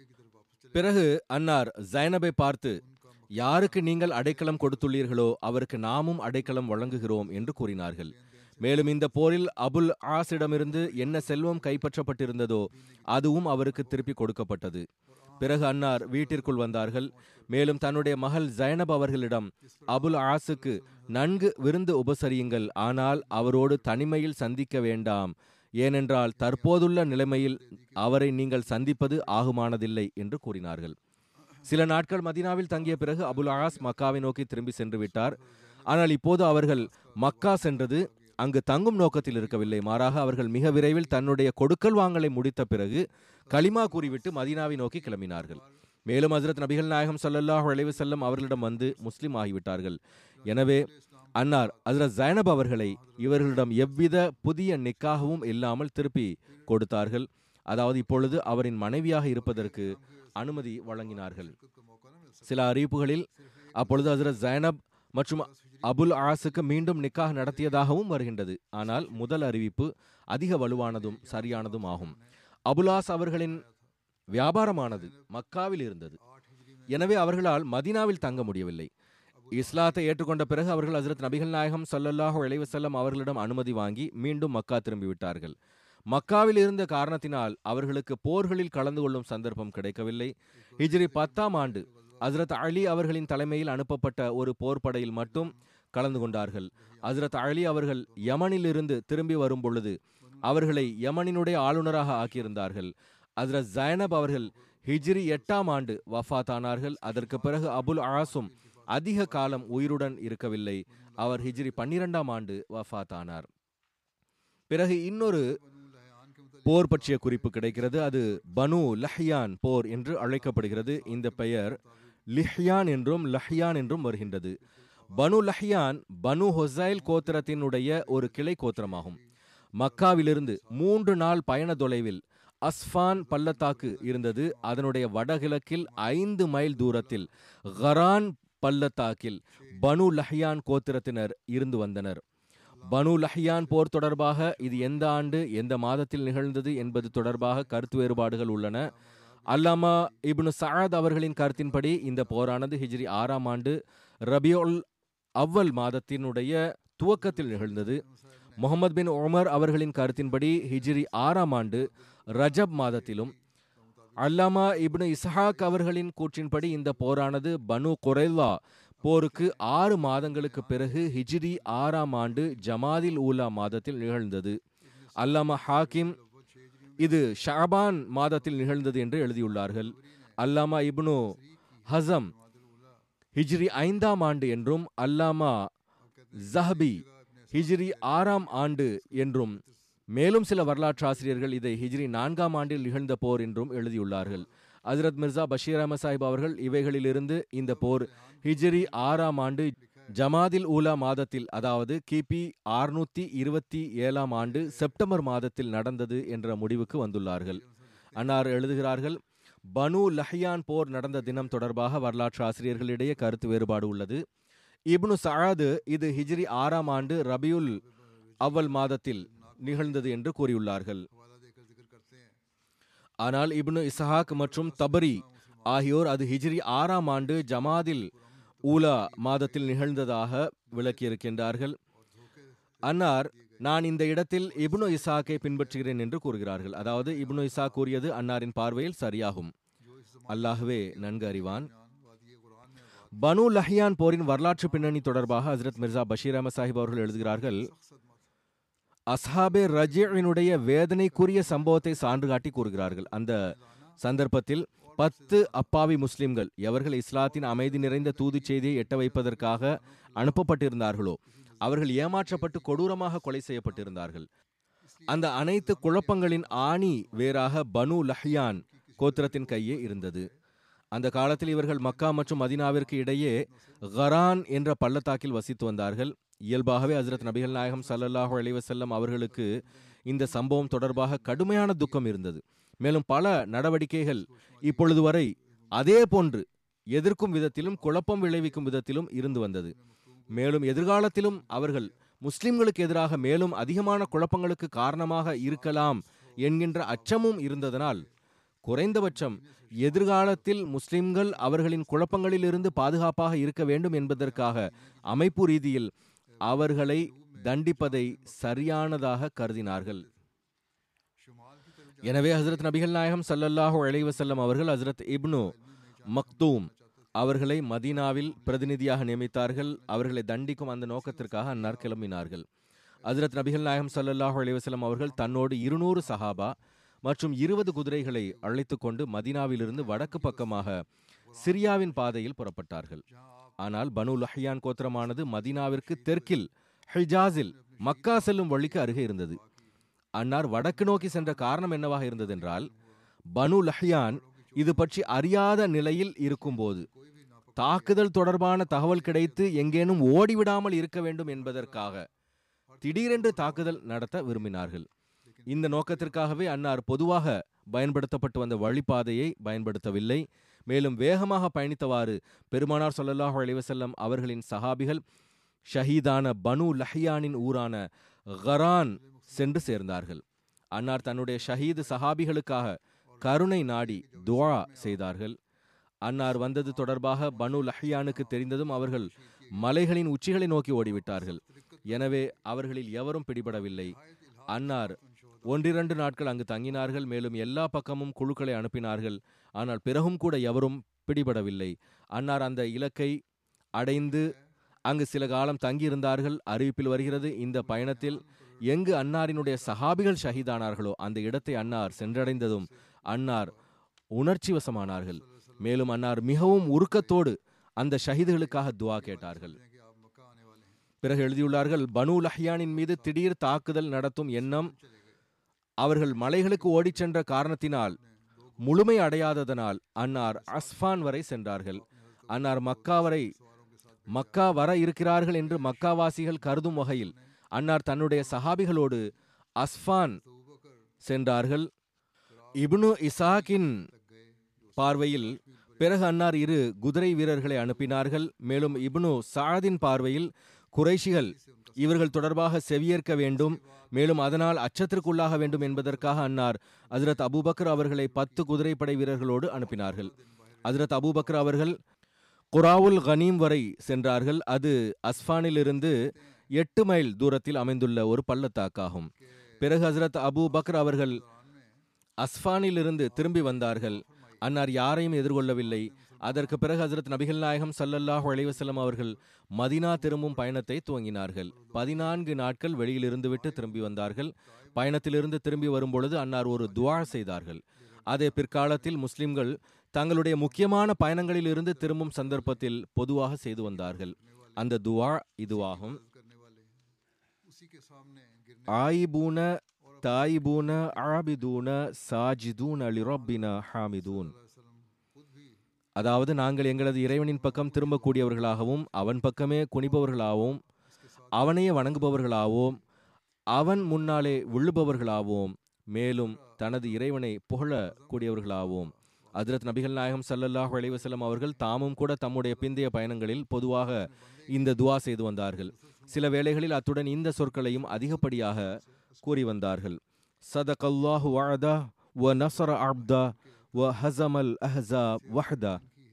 பிறகு அன்னார் ஜைனபை பார்த்து, யாருக்கு நீங்கள் அடைக்கலம் கொடுத்துள்ளீர்களோ அவருக்கு நாமும் அடைக்கலம் வழங்குகிறோம் என்று கூறினார்கள். மேலும் இந்த போரில் அபுல் ஆஸிடமிருந்து என்ன செல்வம் கைப்பற்றப்பட்டிருந்ததோ அதுவும் அவருக்கு திருப்பி கொடுக்கப்பட்டது. பிறகு அன்னார் வீட்டிற்குள் வந்தார்கள். மேலும் தன்னுடைய மகள் ஜைனப் அவர்களிடம், அபுல் ஆஸுக்கு நன்கு விருந்து உபசரியுங்கள், ஆனால் அவரோடு தனிமையில் சந்திக்க வேண்டாம், ஏனென்றால் தற்போதுள்ள நிலைமையில் அவரை நீங்கள் சந்திப்பது ஆகுமானதில்லை என்று கூறினார்கள். சில நாட்கள் மதீனாவில் தங்கிய பிறகு அபுல் ஆஸ் மக்காவை நோக்கி திரும்பி சென்று விட்டார். ஆனால் இப்போது அவர்கள் மக்கா சென்றது அங்கு தங்கும் நோக்கத்தில் இருக்கவில்லை. மாறாக அவர்கள் மிக விரைவில் தன்னுடைய கொடுக்கல் வாங்கலை முடித்த பிறகு கலிமா கூறிவிட்டு மதீனாவை நோக்கி கிளம்பினார்கள். மேலும் ஹஜ்ரத் நபிகள் நாயகம் ஸல்லல்லாஹு அலைஹி வஸல்லம் அவர்களிடம் வந்து முஸ்லிம் ஆகிவிட்டார்கள். எனவே அன்னார் ஹஜ்ரத் ஜைனப் அவர்களை இவர்களிடம் எவ்வித புதிய நிக்காகவும் இல்லாமல் திருப்பி கொடுத்தார்கள். அதாவது இப்பொழுது அவரின் மனைவியாக இருப்பதற்கு அனுமதி வழங்கினார்கள். சில அறிவிப்புகளில் அப்பொழுது ஹஜ்ரத் ஜைனப் மற்றும் அபுல் ஆஸுக்கு மீண்டும் நிக்காஹ் நடத்தியதாகவும் வருகின்றது. ஆனால் முதல் அறிவிப்பு அதிக வலுவானதும் சரியானதும் ஆகும். அபுல் ஆஸ் அவர்களின் வியாபாரமானது மக்காவில் இருந்தது. எனவே அவர்களால் மதீனாவில் தங்க முடியவில்லை. இஸ்லாத்தை ஏற்றுக்கொண்ட பிறகு அவர்கள் ஹஜ்ரத் நபிகள் நாயகம் ஸல்லல்லாஹு அலைஹி வஸல்லம் அவர்களிடம் அனுமதி வாங்கி மீண்டும் மக்கா திரும்பிவிட்டார்கள். மக்காவில் இருந்த காரணத்தினால் அவர்களுக்கு போர்களில் கலந்து கொள்ளும் சந்தர்ப்பம் கிடைக்கவில்லை. ஹிஜ்ரி 10ஆம் ஆண்டு ஹஜ்ரத் அலி அவர்களின் தலைமையில் அனுப்பப்பட்ட ஒரு போர்படையில் மட்டும் கலந்து கொண்டார்கள். ஹஜ்ரத் அலி அவர்கள் யமனில் இருந்து திரும்பி வரும் பொழுது அவர்களை யமனினுடைய ஆளுநராக ஆக்கியிருந்தார்கள். ஹஜ்ரத் ஜைனப் அவர்கள் ஹிஜ்ரி 8ஆம் ஆண்டு வஃபாத் ஆனார்கள். அதற்கு பிறகு அபுல் ஆஸும் அதிக காலம் உயிருடன் இருக்கவில்லை. அவர் ஹிஜ்ரி 12ஆம் ஆண்டு வஃபாத் ஆனார். பிறகு இன்னொரு போர் பற்றிய குறிப்பு கிடைக்கிறது. அது பனு லஹ்யான் போர் என்று அழைக்கப்படுகிறது. இந்த பெயர் லிஹ்யான் என்றும் லஹ்யான் என்றும் வருகின்றது. பனு லஹ்யான் பனு ஹொசைல் கோத்திரத்தினுடைய ஒரு கிளை கோத்திரமாகும். மக்காவிலிருந்து 3 நாள் பயண தொலைவில் அஸ்ஃபான் பள்ளத்தாக்கு இருந்தது. அதனுடைய வடகிழக்கில் 5 மைல் தூரத்தில் கரான் பள்ளத்தாக்கில் பனு லஹ்யான் கோத்திரத்தினர் இருந்து வந்தனர். பனு லஹ்யான் போர் தொடர்பாக இது எந்த ஆண்டு எந்த மாதத்தில் நிகழ்ந்தது என்பது தொடர்பாக கருத்து வேறுபாடுகள் உள்ளன. அல்லாமா இப்னு சஅத் அவர்களின் கருத்தின்படி இந்த போரானது ஹிஜ்ரி 6ஆம் ஆண்டு ரபியுல் அவ்வல் மாதத்தினுடைய துவக்கத்தில் நிகழ்ந்தது. முகமது பின் உமர் அவர்களின் கருத்தின்படி ஹிஜ்ரி 6ஆம் ஆண்டு ரஜப் மாதத்திலும், அல்லாமா இப்னு இஸ்ஹாக் அவர்களின் கூற்றின்படி இந்த போரானது பனு குரைலா போருக்கு 6 மாதங்களுக்கு பிறகு ஹிஜ்ரி 6ஆம் ஆண்டு ஜமாதில் ஊலா மாதத்தில் நிகழ்ந்தது. அல்லாமா ஹாக்கிம் இது ஷாபான் மாதத்தில் நிகழ்ந்தது என்று எழுதியுள்ளார்கள். அல்லாமா இப்னு ஹசம் ஹிஜ்ரி 5ஆம் ஆண்டு என்றும், அல்லாமா ஜஹபி ஹிஜ்ரி 6ஆம் ஆண்டு என்றும், மேலும் சில வரலாற்று ஆசிரியர்கள் இதை ஹிஜ்ரி 4ஆம் ஆண்டில் நிகழ்ந்த போர் என்றும் எழுதியுள்ளார்கள். ஹஜ்ரத் மிர்சா பஷீர் அஹமத் சாஹிப் அவர்கள் இவைகளிலிருந்து இந்த போர் ஹிஜ்ரி 6ஆம் ஆண்டு ஜமாதில் ஊலா மாதத்தில், அதாவது கிபி 627ஆம் ஆண்டு செப்டம்பர் மாதத்தில் நடந்தது என்ற முடிவுக்கு வந்துள்ளார்கள். அன்னார் எழுதுகிறார்கள், பனு லஹ்யான் போர் நடந்த தினம் தொடர்பாக வரலாற்று ஆசிரியர்களிடையே கருத்து வேறுபாடு உள்ளது. இப்னு சஅத் இது ஹிஜ்ரி 6ஆம் ஆண்டு ரபியுல் அவ்வல் மாதத்தில் நிகழ்ந்தது என்று கூறியுள்ளார்கள். ஆனால் இப்னு இஸ்ஹாக் மற்றும் தபரி ஆகியோர் அது ஹிஜ்ரி 6ஆம் ஆண்டு ஜமாதில் ஊலா மாதத்தில் நிகழ்ந்ததாக விளக்கியிருக்கின்றார்கள். அன்னார், நான் இந்த இடத்தில் இப்னு இஸ்ஹாக்கை பின்பற்றுகிறேன் என்று கூறுகிறார்கள். அதாவது இப்னு இஸ்ஹாக் கூறியது அன்னாரின் பார்வையில் சரியாகும். அல்லாஹ்வே நன்கு அறிவான். பனு லஹ்யான் போரின் வரலாற்று பின்னணி தொடர்பாக ஹஜ்ரத் மிர்சா பஷீர் அஹமத் சாஹிப் அவர்கள் எழுதுகிறார்கள், அஸ்ஹாபே ரஜியினுடைய வேதனைக்குரிய சம்பவத்தை சான்று காட்டி கூறுகிறார்கள். அந்த சந்தர்ப்பத்தில் 10 அப்பாவி முஸ்லிம்கள் எவர்கள் இஸ்லாத்தின் அமைதி நிறைந்த தூது செய்தியை எட்ட வைப்பதற்காக அனுப்பப்பட்டிருந்தார்களோ அவர்கள் ஏமாற்றப்பட்டு கொடூரமாக கொலை செய்யப்பட்டிருந்தார்கள். அந்த அனைத்து குழப்பங்களின் ஆணி வேறாக பனு லஹ்யான் கோத்திரத்தின் கையே இருந்தது. அந்த காலத்தில் இவர்கள் மக்கா மற்றும் மதீனாவிற்கு இடையே கரான் என்ற பள்ளத்தாக்கில் வசித்து வந்தார்கள். இயல்பாகவே ஹஜ்ரத் நபிகள் நாயகம் ஸல்லல்லாஹு அலைஹி வஸல்லம் அவர்களுக்கு இந்த சம்பவம் தொடர்பாக கடுமையான துக்கம் இருந்தது. மேலும் பல நடவடிக்கைகள் இப்பொழுது வரை அதே போன்று எதிர்க்கும் விதத்திலும் குழப்பம் விளைவிக்கும் விதத்திலும் இருந்து வந்தது. மேலும் எதிர்காலத்திலும் அவர்கள் முஸ்லிம்களுக்கு எதிராக மேலும் அதிகமான குழப்பங்களுக்கு காரணமாக இருக்கலாம் என்கின்ற அச்சமும் இருந்ததனால், குறைந்தபட்சம் எதிர்காலத்தில் முஸ்லிம்கள் அவர்களின் குழப்பங்களிலிருந்து பாதுகாப்பாக இருக்க வேண்டும் என்பதற்காக அமைப்பு ரீதியில் அவர்களை தண்டிப்பதை சரியானதாக கருதினார்கள். எனவே ஹஜ்ரத் நபிகள் நாயகம் ஸல்லல்லாஹு அலைஹி வஸல்லம் அவர்கள் ஹஜ்ரத் இப்னு மக்தூம் அவர்களை மதீனாவில் பிரதிநிதியாக நியமித்தார்கள். அவர்களை தண்டிக்கும் அந்த நோக்கத்திற்காக அன்னார் கிளம்பினார்கள். ஹஜ்ரத் நபிகள் நாயகம் ஸல்லல்லாஹு அலைஹி வஸல்லம் அவர்கள் தன்னோடு 200 சஹாபா மற்றும் 20 குதிரைகளை அழைத்து கொண்டு மதீனாவிலிருந்து வடக்கு பக்கமாக சிரியாவின் பாதையில் புறப்பட்டார்கள். ஆனால் பனு லஹ்யான் கோத்திரமானது மதீனாவிற்கு தெற்கில் ஹிஜாஸில் மக்கா செல்லும் வழிக்கு அருகே இருந்தது. அன்னார் வடக்கு நோக்கி சென்ற காரணம் என்னவாக இருந்ததென்றால், பனு லஹ்யான் இது பற்றி அறியாத நிலையில் இருக்கும்போது தாக்குதல் தொடர்பான தகவல் கிடைத்து எங்கேனும் ஓடிவிடாமல் இருக்க வேண்டும் என்பதற்காக திடீரென்று தாக்குதல் நடத்த விரும்பினார்கள். இந்த நோக்கத்திற்காகவே அன்னார் பொதுவாக பயன்படுத்தப்பட்டு வந்த வழிபாதையை பயன்படுத்தவில்லை. மேலும் வேகமாக பயணித்தவாறு பெருமானார் ஸல்லல்லாஹு அலைஹி வஸல்லம் அவர்களின் சஹாபிகள் ஷஹீதான பனு லஹ்யானின் ஊரான கரான் சென்று சேர்ந்தார்கள். அன்னார் தன்னுடைய ஷஹீது சஹாபிகளுக்காக கருணை நாடி துஆ செய்தார்கள். அன்னார் வந்தது தொடர்பாக பனு லஹ்யானுக்கு தெரிந்ததும் அவர்கள் மலைகளின் உச்சிகளை நோக்கி ஓடிவிட்டார்கள். எனவே அவர்களில் எவரும் பிடிபடவில்லை. அன்னார் 1-2 நாட்கள் அங்கு தங்கினார்கள். மேலும் எல்லா பக்கமும் குழுக்களை அனுப்பினார்கள். ஆனால் பிறகும் கூட எவரும் பிடிபடவில்லை. அன்னார் அந்த இலக்கை அடைந்து அங்கு சில காலம் தங்கியிருந்தார்கள். அறிவிப்பில் வருகிறது, இந்த பயணத்தில் எங்கு அன்னாரினுடைய சஹாபிகள் ஷஹீதானார்களோ அந்த இடத்தை அன்னார் சென்றடைந்ததும் அன்னார் உணர்ச்சி வசமானார்கள். மேலும் அன்னார் மிகவும் உருக்கத்தோடு அந்த ஷஹீதுகளுக்காக துஆ கேட்டார்கள். பிறகு எழுதியுள்ளார்கள், பனு லஹ்யானின் மீது திடீர் தாக்குதல் நடத்தும் எண்ணம் அவர்கள் மலைகளுக்கு ஓடிச் சென்ற காரணத்தினால் முழுமை அடையாததனால் அன்னார் அஸ்ஃபான் வரை சென்றார்கள். அன்னார் மக்கா வர இருக்கிறார்கள் என்று மக்காவாசிகள் கருதும் வகையில் அன்னார் தன்னுடைய சஹாபிகளோடு அஸ்ஃபான் சென்றார்கள். இப்னு இசாக்கின் பார்வையில் பிறகு அன்னார் 2 குதிரை வீரர்களை அனுப்பினார்கள். மேலும் இப்னு சாதின் பார்வையில் குறைஷிகள் இவர்கள் தொடர்பாக செவியேற்க வேண்டும், மேலும் அதனால் அச்சத்திற்குள்ளாக வேண்டும் என்பதற்காக அன்னார் ஹஜ்ரத் அபூபக்கர் அவர்களை 10 குதிரைப்படை வீரர்களோடு அனுப்பினார்கள். ஹஜ்ரத் அபூபக்கர் அவர்கள் குராவுல் கனீம் வரை சென்றார்கள். அது அஸ்ஃபானிலிருந்து 8 மைல் தூரத்தில் அமைந்துள்ள ஒரு பள்ளத்தாக்காகும். பிறகு ஹஜ்ரத் அபூபக்கர் அவர்கள் அஸ்ஃபானிலிருந்து திரும்பி வந்தார்கள். அன்னார் யாரையும் எதிர்கொள்ளவில்லை. அதற்கு பிறகு ஹஜ்ரத் நபிகள் நாயகம் ஸல்லல்லாஹு அலைஹி வஸல்லம் அவர்கள் மதீனா திரும்பும் பயணத்தை துவங்கினார்கள். 14 நாட்கள் வெளியிலிருந்து விட்டு திரும்பி வந்தார்கள். பயணத்திலிருந்து திரும்பி வரும்பொழுது அன்னார் ஒரு துஆ செய்தார்கள். அதே பிற்காலத்தில் முஸ்லிம்கள் தங்களுடைய முக்கியமான பயணங்களில் இருந்து திரும்பும் சந்தர்ப்பத்தில் பொதுவாக செய்து வந்தார்கள். அந்த துஆ இதுவாகும்: ஆயிபூன தாயிபூன ஆபிதூன சாஜிதூன லிரப்பினா ஹாமிதூன். அதாவது, நாங்கள் எங்களது இறைவனின் பக்கம் திரும்பக்கூடியவர்களாகவும் அவன் பக்கமே குனிபவர்களாகவும் அவனையே வணங்குபவர்களாகவும் அவன் முன்னாலே விழுபவர்களாகவும் மேலும் தனது இறைவனை புகழக்கூடியவர்களாகவும். ஹஜ்ரத் நபிகள் நாயகம் ஸல்லல்லாஹு அலைஹி வஸல்லம் அவர்கள் தாமும் கூட தம்முடைய பிந்தைய பயணங்களில் பொதுவாக இந்த துஆ செய்து வந்தார்கள். சில வேளைகளில் அத்துடன் இந்த சொற்களையும் அதிகப்படியாக கூறி வந்தார்கள்: சதகல்லாஹு வஅதா வ நஸர அப்தா வ ஹஸமல் அஹ்ஸாப் வஹ்தா.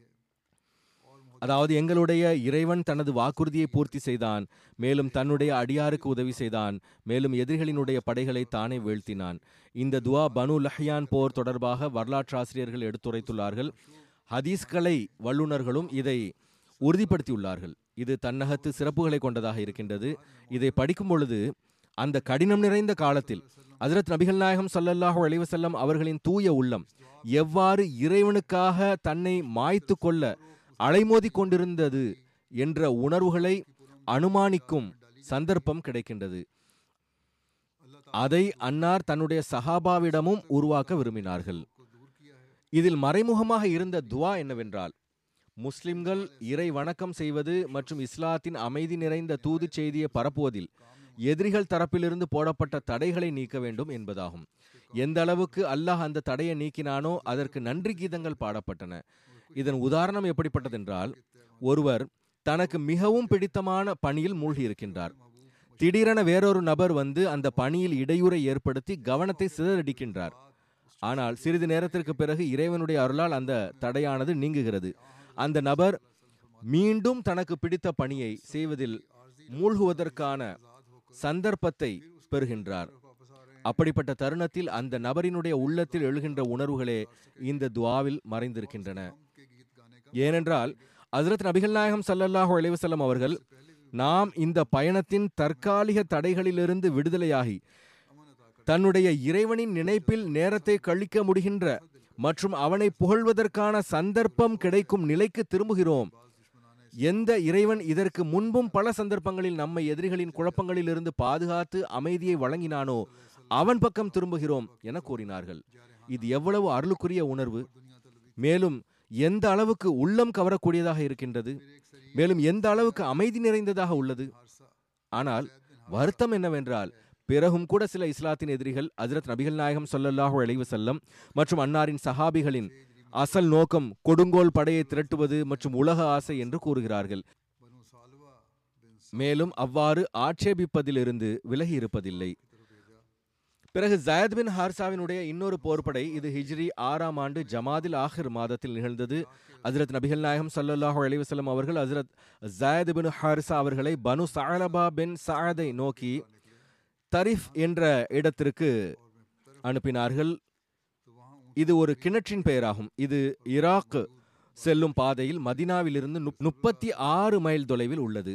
அதாவது, எங்களுடைய இறைவன் தனது வாக்குறுதியை பூர்த்தி செய்தான், மேலும் தன்னுடைய அடியாருக்கு உதவி செய்தான், மேலும் எதிரிகளினுடைய படைகளை தானே வீழ்த்தினான். இந்த துஆ பனு லஹ்யான் போர் தொடர்பாக வரலாற்றாசிரியர்கள் எடுத்துரைத்துள்ளார்கள். ஹதீஸ்களை வல்லுநர்களும் இதை உறுதிப்படுத்தியுள்ளார்கள். இது தன்னகத்து சிறப்புகளை கொண்டதாக இருக்கின்றது. இதை படிக்கும் பொழுது அந்த கடினம் நிறைந்த காலத்தில் ஹஜ்ரத் நபிகள் நாயகம் ஸல்லல்லாஹு அலைஹி வஸல்லம் அவர்களின் தூய உள்ளம் எவ்வாறு இறைவனுக்காக தன்னை மாய்த்து கொள்ள அலைமோதி கொண்டிருந்தது என்ற உணர்வுகளை அனுமானிக்கும் சந்தர்ப்பம் கிடைக்கின்றது. அதை அன்னார் தன்னுடைய சஹாபாவிடமும் உருவாக்க விரும்பினார்கள். இதில் மறைமுகமாக இருந்த துஆ என்னவென்றால், முஸ்லிம்கள் இறை வணக்கம் செய்வது மற்றும் இஸ்லாத்தின் அமைதி நிறைந்த தூது செய்தியை பரப்புவதில் எதிரிகள் தரப்பிலிருந்து போடப்பட்ட தடைகளை நீக்க வேண்டும் என்பதாகும். எந்த அளவுக்கு அல்லாஹ் அந்த தடையை நீக்கினானோ அதற்கு நன்றி கீதங்கள் பாடப்பட்டன. இதன் உதாரணம் எப்படிப்பட்டதென்றால், ஒருவர் தனக்கு மிகவும் பிடித்தமான பணியில் மூழ்கி இருக்கின்றார். திடீரென வேறொரு நபர் வந்து அந்த பணியில் இடையூறை ஏற்படுத்தி கவனத்தை சிதறடிக்கின்றார். ஆனால் சிறிது நேரத்திற்கு பிறகு இறைவனுடைய அருளால் அந்த தடையானது நீங்குகிறது. அந்த நபர் மீண்டும் தனக்கு பிடித்த பணியை செய்வதில் மூழ்குவதற்கான சந்தர்ப்பத்தை பெறுகின்றார். அப்படிப்பட்ட தருணத்தில் அந்த நபரினுடைய உள்ளத்தில் எழுகின்ற உணர்வுகளே இந்த துஆவில் மறைந்திருக்கின்றன. ஏனென்றால் ஹஜ்ரத் நபிகள் நாயகம் ஸல்லல்லாஹு அலைஹி வஸல்லம் அவர்கள் நாம் இந்த பயணத்தின் தற்காலிக தடைகளிலிருந்து விடுதலையாகி தன்னுடைய இறைவனின் நினைப்பில் நேரத்தை கழிக்க முடிகின்ற மற்றும் அவனை புகழ்வதற்கான சந்தர்ப்பம் கிடைக்கும் நிலைக்கு திரும்புகிறோம். எந்த இறைவன் இதற்கு முன்பும் பல சந்தர்ப்பங்களில் நம்மை எதிரிகளின் குழப்பங்களில் இருந்து பாதுகாத்து அமைதியை வழங்கினானோ அவன் பக்கம் திரும்புகிறோம் என கூறினார்கள். இது எவ்வளவு அருளுக்குரிய உணர்வு! மேலும் எந்த அளவுக்கு உள்ளம் கவரக்கூடியதாக இருக்கின்றது! மேலும் எந்த அளவுக்கு அமைதி நிறைந்ததாக உள்ளது! ஆனால் வருத்தம் என்னவென்றால், பிறகும் கூட சில இஸ்லாத்தின் எதிரிகள் ஹஜ்ரத் நபிகள் நாயகம் ஸல்லல்லாஹு அலைஹி வஸல்லம் மற்றும் அன்னாரின் சஹாபிகளின் அசல் நோக்கம் கொடுங்கோல் படையை திரட்டுவது மற்றும் உலக ஆசை என்று கூறுகிறார்கள். மேலும் அவ்வாறு ஆட்சேபிப்பதிலிருந்து விலகி இருப்பதில்லை. பிறகு ஜயத் பின் ஹாரிசாவினுடைய இன்னொரு போர்படை, இது ஹிஜ்ரி 6ஆம் ஆண்டு ஜமாதில் ஆஹிர் மாதத்தில் நிகழ்ந்தது. ஹஜ்ரத் நபிகள் நாயகம் ஸல்லல்லாஹு அலைஹி வஸல்லம் அவர்கள் ஹஜ்ரத் ஜயத் பின் ஹாரிசா அவர்களை பனு சஅலபா பின் சஅதை நோக்கி தரிஃப் என்ற இடத்திற்கு அனுப்பினார்கள். இது ஒரு கிணற்றின் பெயராகும். இது ஈராக் செல்லும் பாதையில் மதீனாவிலிருந்து 36 மைல் தொலைவில் உள்ளது.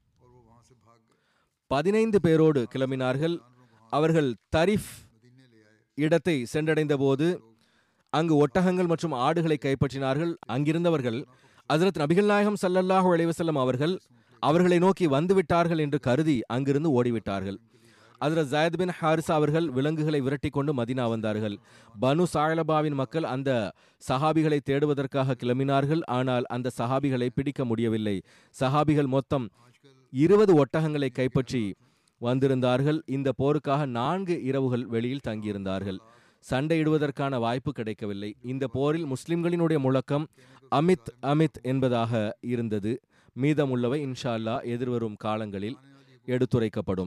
15 பேரோடு கிளம்பினார்கள். அவர்கள் தரிஃப் இடத்தை சென்றடைந்த போது அங்கு ஒட்டகங்கள் மற்றும் ஆடுகளை கைப்பற்றினார்கள். அங்கிருந்தவர்கள் ஹஜ்ரத் நபிகள் நாயகம் ஸல்லல்லாஹு அலைஹி வஸல்லம் அவர்களை நோக்கி வந்துவிட்டார்கள் என்று கருதி அங்கிருந்து ஓடிவிட்டார்கள். ஹஜ்ரத் ஜயத் பின் ஹாரிசா அவர்கள் விலங்குகளை விரட்டி கொண்டு மதீனா வந்தார்கள். பனு சாயலபாவின் மக்கள் அந்த சஹாபிகளை தேடுவதற்காக கிளம்பினார்கள். ஆனால் அந்த சஹாபிகளை பிடிக்க முடியவில்லை. சஹாபிகள் மொத்தம் 20 ஒட்டகங்களை கைப்பற்றி வந்திருந்தார்கள். இந்த போருக்காக 4 இரவுகள் வெளியில் தங்கியிருந்தார்கள். சண்டையிடுவதற்கான வாய்ப்பு கிடைக்கவில்லை. இந்த போரில் முஸ்லிம்களினுடைய முழக்கம் அமித் அமித் என்பதாக இருந்தது. மீதமுள்ளவை இன்ஷா அல்லாஹ் எதிர்வரும் காலங்களில் எடுத்துரைக்கப்படும்.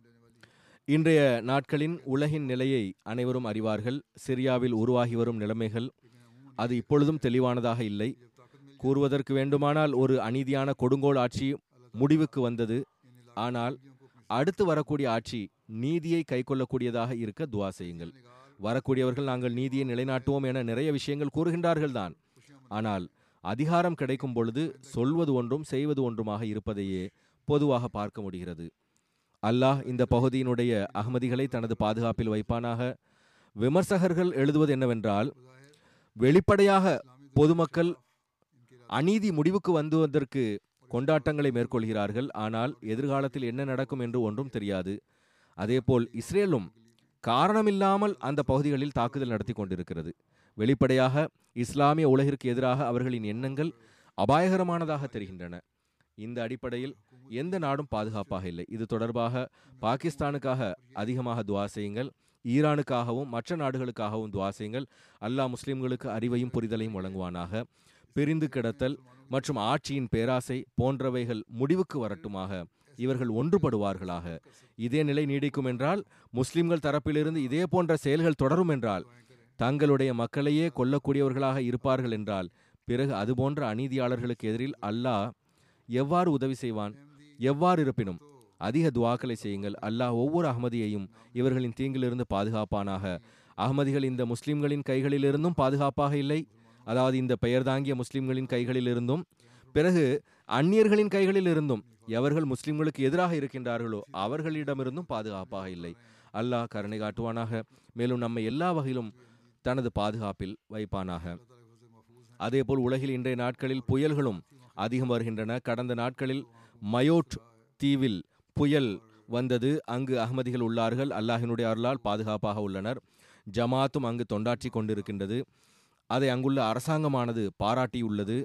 இன்றைய நாட்களின் உலகின் நிலையை அனைவரும் அறிவார்கள். சிரியாவில் உருவாகி வரும் நிலைமைகள் அது இப்பொழுதும் தெளிவானதாக இல்லை. கூறுவதற்கு வேண்டுமானால் ஒரு அநீதியான கொடுங்கோல் ஆட்சி முடிவுக்கு வந்தது. ஆனால் அடுத்து வரக்கூடிய ஆட்சி நீதியை கைக்கொள்ளக்கூடியதாக இருக்க துவா செய்யுங்கள். வரக்கூடியவர்கள் நாங்கள் நீதியை நிலைநாட்டுவோம் என நிறைய விஷயங்கள் கூறுகின்றார்கள் தான். ஆனால் அதிகாரம் கிடைக்கும் பொழுது சொல்வது ஒன்றும் செய்வது ஒன்றுமாக இருப்பதையே பொதுவாக பார்க்க முடிகிறது. அல்லாஹ் இந்த பகுதியினுடைய அகமதிகளை தனது பாதுகாப்பில் வைப்பானாக. விமர்சகர்கள் எழுதுவது என்னவென்றால், வெளிப்படையாக பொதுமக்கள் அநீதி முடிவுக்கு வந்துவதற்கு கொண்டாட்டங்களை மேற்கொள்கிறார்கள். ஆனால் எதிர்காலத்தில் என்ன நடக்கும் என்று ஒன்றும் தெரியாது. அதேபோல் இஸ்ரேலும் காரணமில்லாமல் அந்த பகுதிகளில் தாக்குதல் நடத்தி கொண்டிருக்கிறது. வெளிப்படையாக இஸ்லாமிய உலகிற்கு எதிராக அவர்களின் எண்ணங்கள் அபாயகரமானதாக தெரிகின்றன. இந்த அடிப்படையில் எந்த நாடும் பாதுகாப்பாக இல்லை. இது தொடர்பாக பாகிஸ்தானுக்காக அதிகமாக துவா செய்யுங்கள். ஈரானுக்காகவும் மற்ற நாடுகளுக்காகவும் துவா செய்யுங்கள். அல்லாஹ் முஸ்லிம்களுக்கு அறிவையும் புரிதலையும் வழங்குவானாக. பிரிந்து கிடத்தல் மற்றும் ஆட்சியின் பேராசை போன்றவைகள் முடிவுக்கு வரட்டுமாக. இவர்கள் ஒன்றுபடுவார்களாக. இதே நிலை நீடிக்கும் என்றால், முஸ்லிம்கள் தரப்பிலிருந்து இதே போன்ற செயல்கள் தொடரும் என்றால், தங்களுடைய மக்களையே கொல்லக்கூடியவர்களாக இருப்பார்கள் என்றால், பிறகு அதுபோன்ற அநீதியாளர்களுக்கு எதிரில் அல்லாஹ் எவ்வாறு உதவி செய்வான்? எவ்வாறு இருப்பினும் அதிக துவாக்களை செய்யுங்கள். அல்லாஹ் ஒவ்வொரு அகமதியையும் இவர்களின் தீங்கிலிருந்து பாதுகாப்பானாக. அகமதிகள் இந்த முஸ்லிம்களின் கைகளிலிருந்தும் பாதுகாப்பாக இல்லை. அதாவது இந்த பெயர் தாங்கிய முஸ்லிம்களின் கைகளிலிருந்தும், பிறகு அந்நியர்களின் கைகளிலிருந்தும், எவர்கள் முஸ்லிம்களுக்கு எதிராக இருக்கின்றார்களோ அவர்களிடமிருந்தும் பாதுகாப்பாக இல்லை. அல்லாஹ் கருணை காட்டுவானாக. மேலும் நம்மை எல்லா வகையிலும் தனது பாதுகாப்பில் வைப்பானாக. அதேபோல் உலகில் இன்றைய நாட்களில் புயல்களும் அதிகம் வருகின்றன. கடந்த நாட்களில் மயோட் தீவில் புயல் வந்தது. அங்கு அகமதிகள் உள்ளார்கள். அல்லாஹினுடைய அருளால் பாதுகாப்பாக உள்ளனர். ஜமாத்தும் அங்கு தொண்டாற்றி கொண்டிருக்கின்றது. அதை அங்குள்ள அரசாங்கமானது பாராட்டியுள்ளது.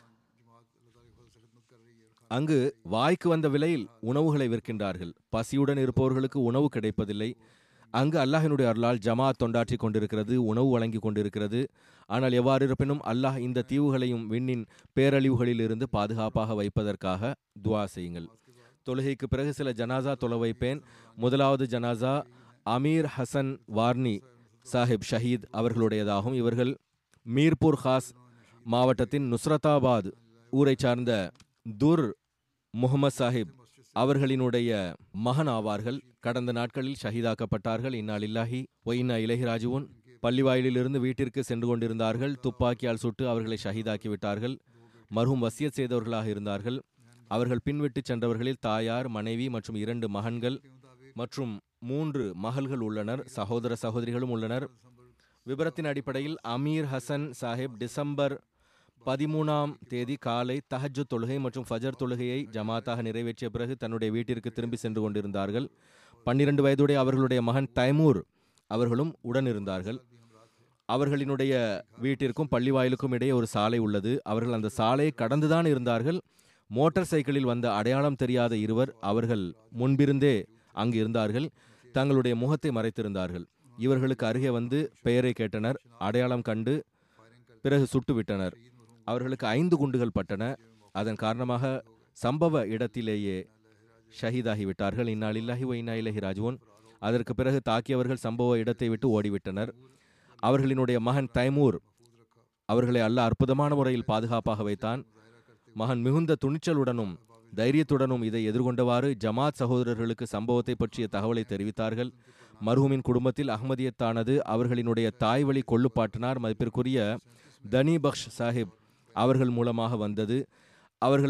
அங்கு வாய்க்கு வந்த விலையில் உணவுகளை விற்கின்றார்கள். பசியுடன் இருப்பவர்களுக்கு உணவு கிடைப்பதில்லை. அங்கு அல்லாஹினுடைய அருளால் ஜமாத் தொண்டாற்றி கொண்டிருக்கிறது, உணவு வழங்கி கொண்டிருக்கிறது. ஆனால் எவ்வாறு இருப்பினும் அல்லாஹ் இந்த தீவுகளையும் விண்ணின் பேரழிவுகளில் இருந்து பாதுகாப்பாக வைப்பதற்காக துவா செய்யுங்கள். தொழுகைக்கு பிறகு சில ஜனாசா தொழ வைப்பேன். முதலாவது ஜனாசா அமீர் ஹசன் வார்னி சாஹிப் ஷஹீத் அவர்களுடையதாகும். இவர்கள் மீர்பூர் ஹாஸ் மாவட்டத்தின் நுஸ்ரதாபாத் ஊரை சார்ந்த துர் முகமது சாஹிப் அவர்களினுடைய மகன் ஆவார்கள். கடந்த நாட்களில் ஷஹீதாக்கப்பட்டார்கள். இன்னா லில்லாஹி வ இன்னா இலைஹி ராஜிஊன். பள்ளிவாயிலிருந்து வீட்டிற்கு சென்று கொண்டிருந்தார்கள். துப்பாக்கியால் சுட்டு அவர்களை ஷஹீதாக்கி விட்டார்கள். மர்ஹூம் வசியத் செய்தவர்களாக இருந்தார்கள். அவர்கள் பின்விட்டு சென்றவர்களில் தாயார், மனைவி மற்றும் 2 மகன்கள் மற்றும் 3 மகள்கள் உள்ளனர். சகோதர சகோதரிகளும் உள்ளனர். விபரத்தின் அடிப்படையில் அமீர் ஹசன் சாஹிப் டிசம்பர் 13ஆம் தேதி காலை தஹஜ்ஜுத் தொழுகை மற்றும் ஃபஜர் தொழுகையை ஜமாத்தாக நிறைவேற்றிய பிறகு தன்னுடைய வீட்டிற்கு திரும்பி சென்று கொண்டிருந்தார்கள். 12 வயதுடைய அவர்களுடைய மகன் தைமூர் அவர்களும் உடனிருந்தார்கள். அவர்களினுடைய வீட்டிற்கும் பள்ளிவாயிலுக்கும் இடையே ஒரு சாலை உள்ளது. அவர்கள் அந்த சாலையை கடந்துதான் இருந்தார்கள். மோட்டார் சைக்கிளில் வந்த அடையாளம் தெரியாத இருவர் அவர்கள் முன்பிருந்தே அங்கு இருந்தார்கள். தங்களுடைய முகத்தை மறைத்திருந்தார்கள். இவர்களுக்கு அருகே வந்து பெயரை கேட்டனர். அடையாளம் கண்டு பிறகு சுட்டுவிட்டனர். அவர்களுக்கு 5 குண்டுகள் பட்டன. அதன் காரணமாக சம்பவ இடத்திலேயே ஷஹீதாகிவிட்டார்கள். இன்னா லில்லாஹி வ இன்னா இலைஹி ராஜிஊன். அதற்கு பிறகு தாக்கியவர்கள் சம்பவ இடத்தை விட்டு ஓடிவிட்டனர். அவர்களினுடைய மகன் தைமூர் அவர்களை அல்லாஹ் அற்புதமான முறையில் பாதுகாப்பாக வைத்தான். மகன் மிகுந்த துணிச்சலுடனும் தைரியத்துடனும் இதை எதிர்கொண்டவாறு ஜமாத் சகோதரர்களுக்கு சம்பவத்தை பற்றிய தகவலை தெரிவித்தார்கள். மர்ஹூமின் குடும்பத்தில் அஹ்மதியத்தானது அவர்களினுடைய தாய்வழி கொள்ளுப்பாட்டினார் மதிப்பிற்குரிய தனி பக்ஷ் சாஹிப் அவர்கள் மூலமாக வந்தது. அவர்கள்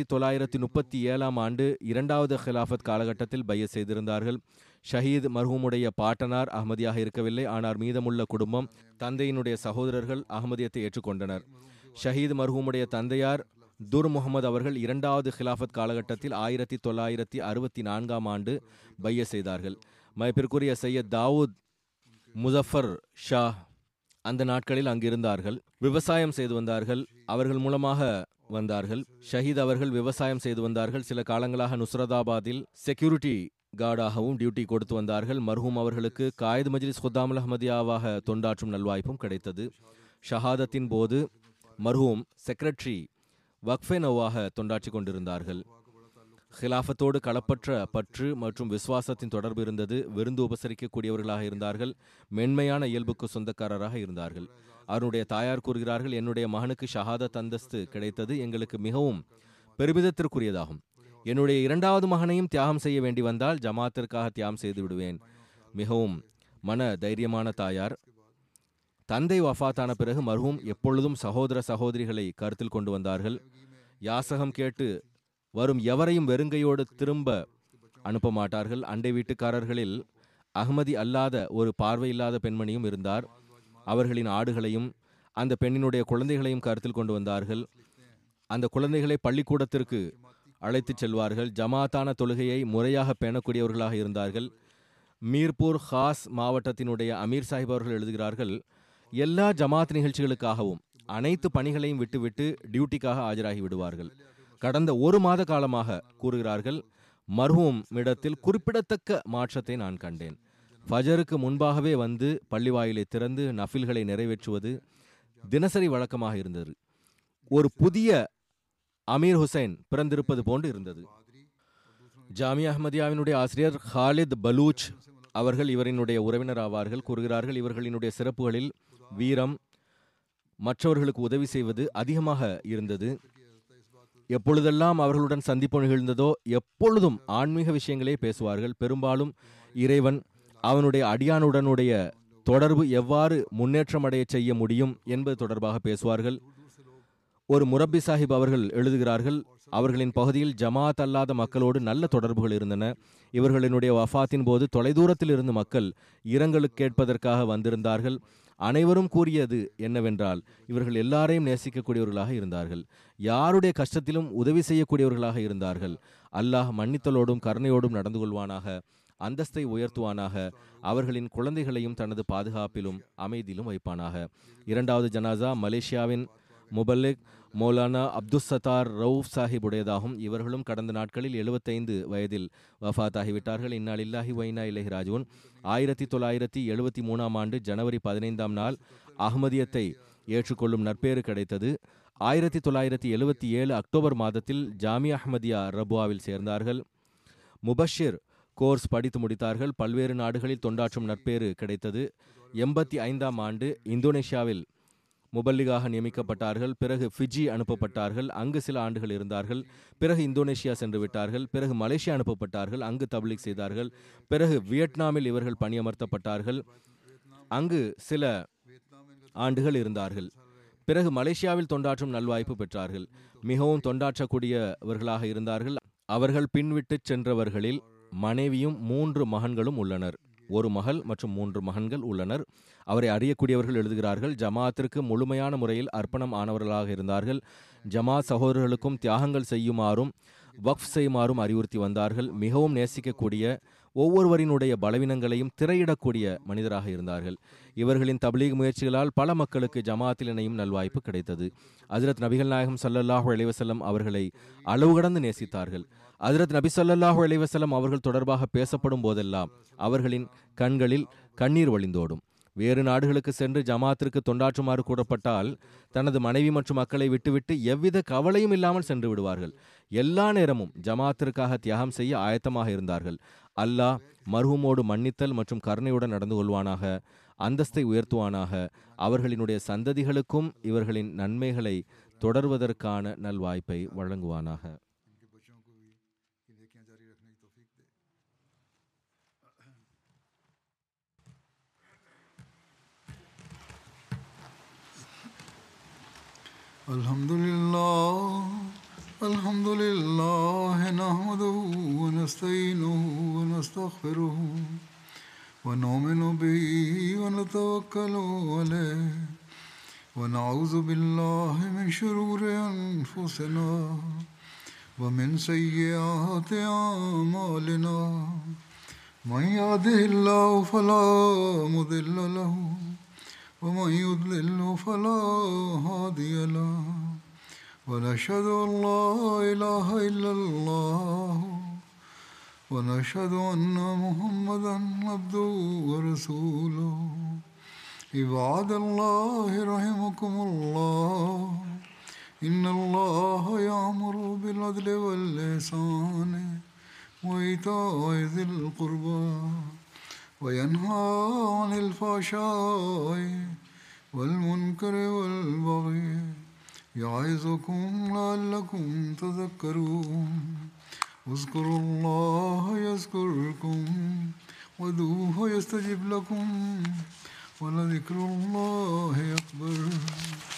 1937ஆம் ஆண்டு 2வது ஹிலாஃபத் காலகட்டத்தில் பையத் செய்திருந்தார்கள். ஷஹீத் மர்ஹூமுடைய பாட்டனார் அஹ்மதியாக இருக்கவில்லை. ஆனால் மீதமுள்ள குடும்பம், தந்தையினுடைய சகோதரர்கள் அஹ்மதியத்தை ஏற்றுக்கொண்டனர். ஷஹீத் மர்ஹூமுடைய தந்தையார் துர் முகமது அவர்கள் 2வது ஹிலாஃபத் காலகட்டத்தில் 1964ஆம் ஆண்டு பையத் செய்தார்கள். மதிப்பிற்குரிய சையத் தாவூத் முசஃபர் ஷா அந்த நாட்களில் அங்கிருந்தார்கள். விவசாயம் செய்து வந்தார்கள். அவர்கள் மூலமாக வந்தார்கள். ஷஹீத் அவர்கள் விவசாயம் செய்து வந்தார்கள். சில காலங்களாக நுஸ்ரதாபாத்தில் செக்யூரிட்டி கார்டாகவும் டியூட்டி கொடுத்து வந்தார்கள். மர்ஹூம் அவர்களுக்கு காயித் மஜ்லிஸ் குத்தாமுல் அஹ்மதியாவாக தொண்டாற்றும் நல்வாய்ப்பும் கிடைத்தது. ஷஹாதத்தின் போது மர்ஹூம் செக்ரட்டரி வக்ஃபே நோவாக தொண்டாற்றி கொண்டிருந்தார்கள். ஹிலாஃபத்தோடு களப்பற்ற பற்று மற்றும் விசுவாசத்தின் தொடர்பு இருந்தது. விருந்து உபசரிக்கக்கூடியவர்களாக இருந்தார்கள். மென்மையான இயல்புக்கு சொந்தக்காரராக இருந்தார்கள். அவருடைய தாயார் கூறுகிறார்கள், என்னுடைய மகனுக்கு ஷஹாதத் அந்தஸ்து கிடைத்தது எங்களுக்கு மிகவும் பெருமிதத்திற்குரியதாகும். என்னுடைய இரண்டாவது மகனையும் தியாகம் செய்ய வேண்டி வந்தால் ஜமாத்திற்காக தியாகம் செய்து விடுவேன். மிகவும் மன தைரியமான தாயார். தந்தை வஃபாத்தான பிறகு மர்ஹூம் எப்பொழுதும் சகோதர சகோதரிகளை கருத்தில் கொண்டு வந்தார்கள். யாசகம் கேட்டு வரும் எவரையும் வெறுங்கையோடு திரும்ப அனுப்ப மாட்டார்கள். அண்டை வீட்டுக்காரர்களில் அஹ்மதி அல்லாத ஒரு பார்வையில்லாத பெண்மணியும் இருந்தார். அவர்களின் ஆடுகளையும் அந்த பெண்ணினுடைய குழந்தைகளையும் கருத்தில் கொண்டு வந்தார்கள். அந்த குழந்தைகளை பள்ளிக்கூடத்திற்கு அழைத்துச் செல்வார்கள். ஜமாத்தான தொழுகையை முறையாக பேணக்கூடியவர்களாக இருந்தார்கள். மீர்பூர் ஹாஸ் மாவட்டத்தினுடைய அமீர் சாஹிப் அவர்கள் எழுதுகிறார்கள், எல்லா ஜமாத் நிகழ்ச்சிகளுக்காகவும் அனைத்து பணிகளையும் விட்டுவிட்டு டியூட்டிக்காக ஆஜராகி விடுவார்கள். கடந்த 1 மாத காலமாக கூறுகிறார்கள், மர்ஹூம் இடத்தில் குறிப்பிடத்தக்க மாற்றத்தை நான் கண்டேன். ஃபஜருக்கு முன்பாகவே வந்து பள்ளிவாயிலை திறந்து நஃபில்களை நிறைவேற்றுவது தினசரி வழக்கமாக இருந்தது. ஒரு புதிய அமீர் ஹுசைன் பிறந்திருப்பது போன்று இருந்தது. ஜாமியா அஹ்மதியாவினுடைய ஆசிரியர் ஹாலித் பலூச் அவர்கள் இவரினுடைய உறவினர் ஆவார்கள். கூறுகிறார்கள், இவர்களினுடைய சிறப்புகளில் வீரம், மற்றவர்களுக்கு உதவி செய்வது அதிகமாக இருந்தது. எப்பொழுதெல்லாம் அவர்களுடன் சந்திப்பு நிகழ்ந்ததோ எப்பொழுதும் ஆன்மீக விஷயங்களே பேசுவார்கள். பெரும்பாலும் இறைவன் அவனுடைய அடியானுடனுடைய தொடர்பு எவ்வாறு முன்னேற்றம் அடைய செய்ய முடியும் என்பது தொடர்பாக பேசுவார்கள். ஒரு முரப்பி சாஹிப் அவர்கள் எழுதுகிறார்கள், அவர்களின் பகுதியில் ஜமாத் அல்லாத மக்களோடு நல்ல தொடர்புகள் இருந்தன. இவர்களினுடைய வஃபாத்தின் போது தொலைதூரத்தில் இருந்து மக்கள் இரங்கலுக்கு கேட்பதற்காக வந்திருந்தார்கள். அனைவரும் கூறியது என்னவென்றால், இவர்கள் எல்லாரையும் நேசிக்கக்கூடியவர்களாக இருந்தார்கள். யாருடைய கஷ்டத்திலும் உதவி செய்யக்கூடியவர்களாக இருந்தார்கள். அல்லாஹ் மன்னித்தலோடும் கருணையோடும் நடந்து கொள்வானாக, அந்தஸ்தை உயர்த்துவானாக, அவர்களின் குழந்தைகளையும் தனது பாதுகாப்பிலும் அமைதியிலும் வைப்பானாக. 2வது ஜனாசா மலேசியாவின் முபல்லிக் மௌலானா அப்துஸ்ஸத்தார் ரவுஃப் சாஹிப் உடையதாகும். இவர்களும் கடந்த நாட்களில் 75 வயதில் வஃபாத் ஆகிவிட்டார்கள். இன்னா லில்லாஹி வ இன்னா இலைஹி ராஜிஊன். 1973 ஆண்டு ஜனவரி 15ஆம் நாள் அஹ்மதியத்தை ஏற்றுக்கொள்ளும் நற்பேறு கிடைத்தது. 1977 அக்டோபர் மாதத்தில் ஜாமியா அஹ்மதியா ரபுவாவில் சேர்ந்தார்கள். முபஷிர் கோர்ஸ் படித்து முடித்தார்கள். பல்வேறு நாடுகளில் தொண்டாற்றும் நற்பேறு கிடைத்தது. 85ஆம் ஆண்டு இந்தோனேஷியாவில் முபல்லிகாக நியமிக்கப்பட்டார்கள். பிறகு ஃபிஜி அனுப்பப்பட்டார்கள். அங்கு சில ஆண்டுகள் இருந்தார்கள். பிறகு இந்தோனேஷியா சென்று விட்டார்கள். பிறகு மலேசியா அனுப்பப்பட்டார்கள். அங்கு தப்லீக் செய்தார்கள். பிறகு வியட்நாமில் இவர்கள் பணியமர்த்தப்பட்டார்கள். அங்கு சில ஆண்டுகள் இருந்தார்கள். பிறகு மலேசியாவில் தொண்டாற்றும் நல்வாய்ப்பு பெற்றார்கள். மிகவும் தொண்டாற்றக்கூடியவர்களாக இருந்தார்கள். அவர்கள் பின்விட்டு சென்றவர்களில் மனைவியும் 3 மகன்களும் உள்ளனர். 1 மகள் மற்றும் 3 மகன்கள் உள்ளனர். அவரை அறியக்கூடியவர்கள் எழுதுகிறார்கள், ஜமாத்திற்கு முழுமையான முறையில் அர்ப்பணம் ஆனவர்களாக இருந்தார்கள். ஜமாத் சகோதரர்களுக்கும் தியாகங்கள் செய்யுமாறும் வக்ஃப் செய்யுமாறும் அறிவுறுத்தி வந்தார்கள். மிகவும் நேசிக்கக்கூடிய, ஒவ்வொருவரினுடைய பலவீனங்களையும் திரையிடக்கூடிய மனிதராக இருந்தார்கள். இவர்களின் தப்லீக் முயற்சிகளால் பல மக்களுக்கு ஜமாத்தில் இணையும் நல்வாய்ப்பு கிடைத்தது. ஹஜ்ரத் நபிகள் நாயகம் ஸல்லல்லாஹு அலைஹி வஸல்லம் அவர்களை அளவு கடந்து நேசித்தார்கள். ஹஜ்ரத் நபி ஸல்லல்லாஹு அலைஹி வஸல்லம் அவர்கள் தொடர்பாக பேசப்படும் போதெல்லாம் அவர்களின் கண்களில் கண்ணீர் வழிந்தோடும். வேறு நாடுகளுக்கு சென்று ஜமாத்திற்கு தொண்டாற்றுமாறு கூறப்பட்டால் தனது மனைவி மற்றும் மக்களை விட்டுவிட்டு எவ்வித கவலையும் இல்லாமல் சென்று விடுவார்கள். எல்லா நேரமும் ஜமாத்திற்காக தியாகம் செய்ய ஆயத்தமாக இருந்தார்கள். அல்லாஹ் மர்ஹூமோடு மன்னித்தல் மற்றும் கருணையுடன் நடந்து கொள்வானாக, அந்தஸ்தை உயர்த்துவானாக, அவர்களினுடைய சந்ததிகளுக்கும் இவர்களின் நன்மைகளை தொடர்வதற்கான நல்வாய்ப்பை வழங்குவானாக. Alhamdulillah nahmaduhu wa nasta'inuhu wa nastaghfiruhu wa nu'minu bihi wa natawakkalu alayhi wa na'udhu billahi min shururi anfusina wa min sayyiati a'malina. Man yahdihillahu fala mudilla lahu ومن يضلل فلا هادي له ونشهد أن لا إله إلا الله ونشهد أن محمدا عبده ورسوله. عباد الله رحمكم الله إن الله يأمر بالعدل والإحسان وإيتاء ذي القربى وينهى عن الفحشاء والمنكر والبغي يعظكم لعلكم تذكرون اذكروا الله يذكركم وادعوه يستجب لكم ولذكر الله أكبر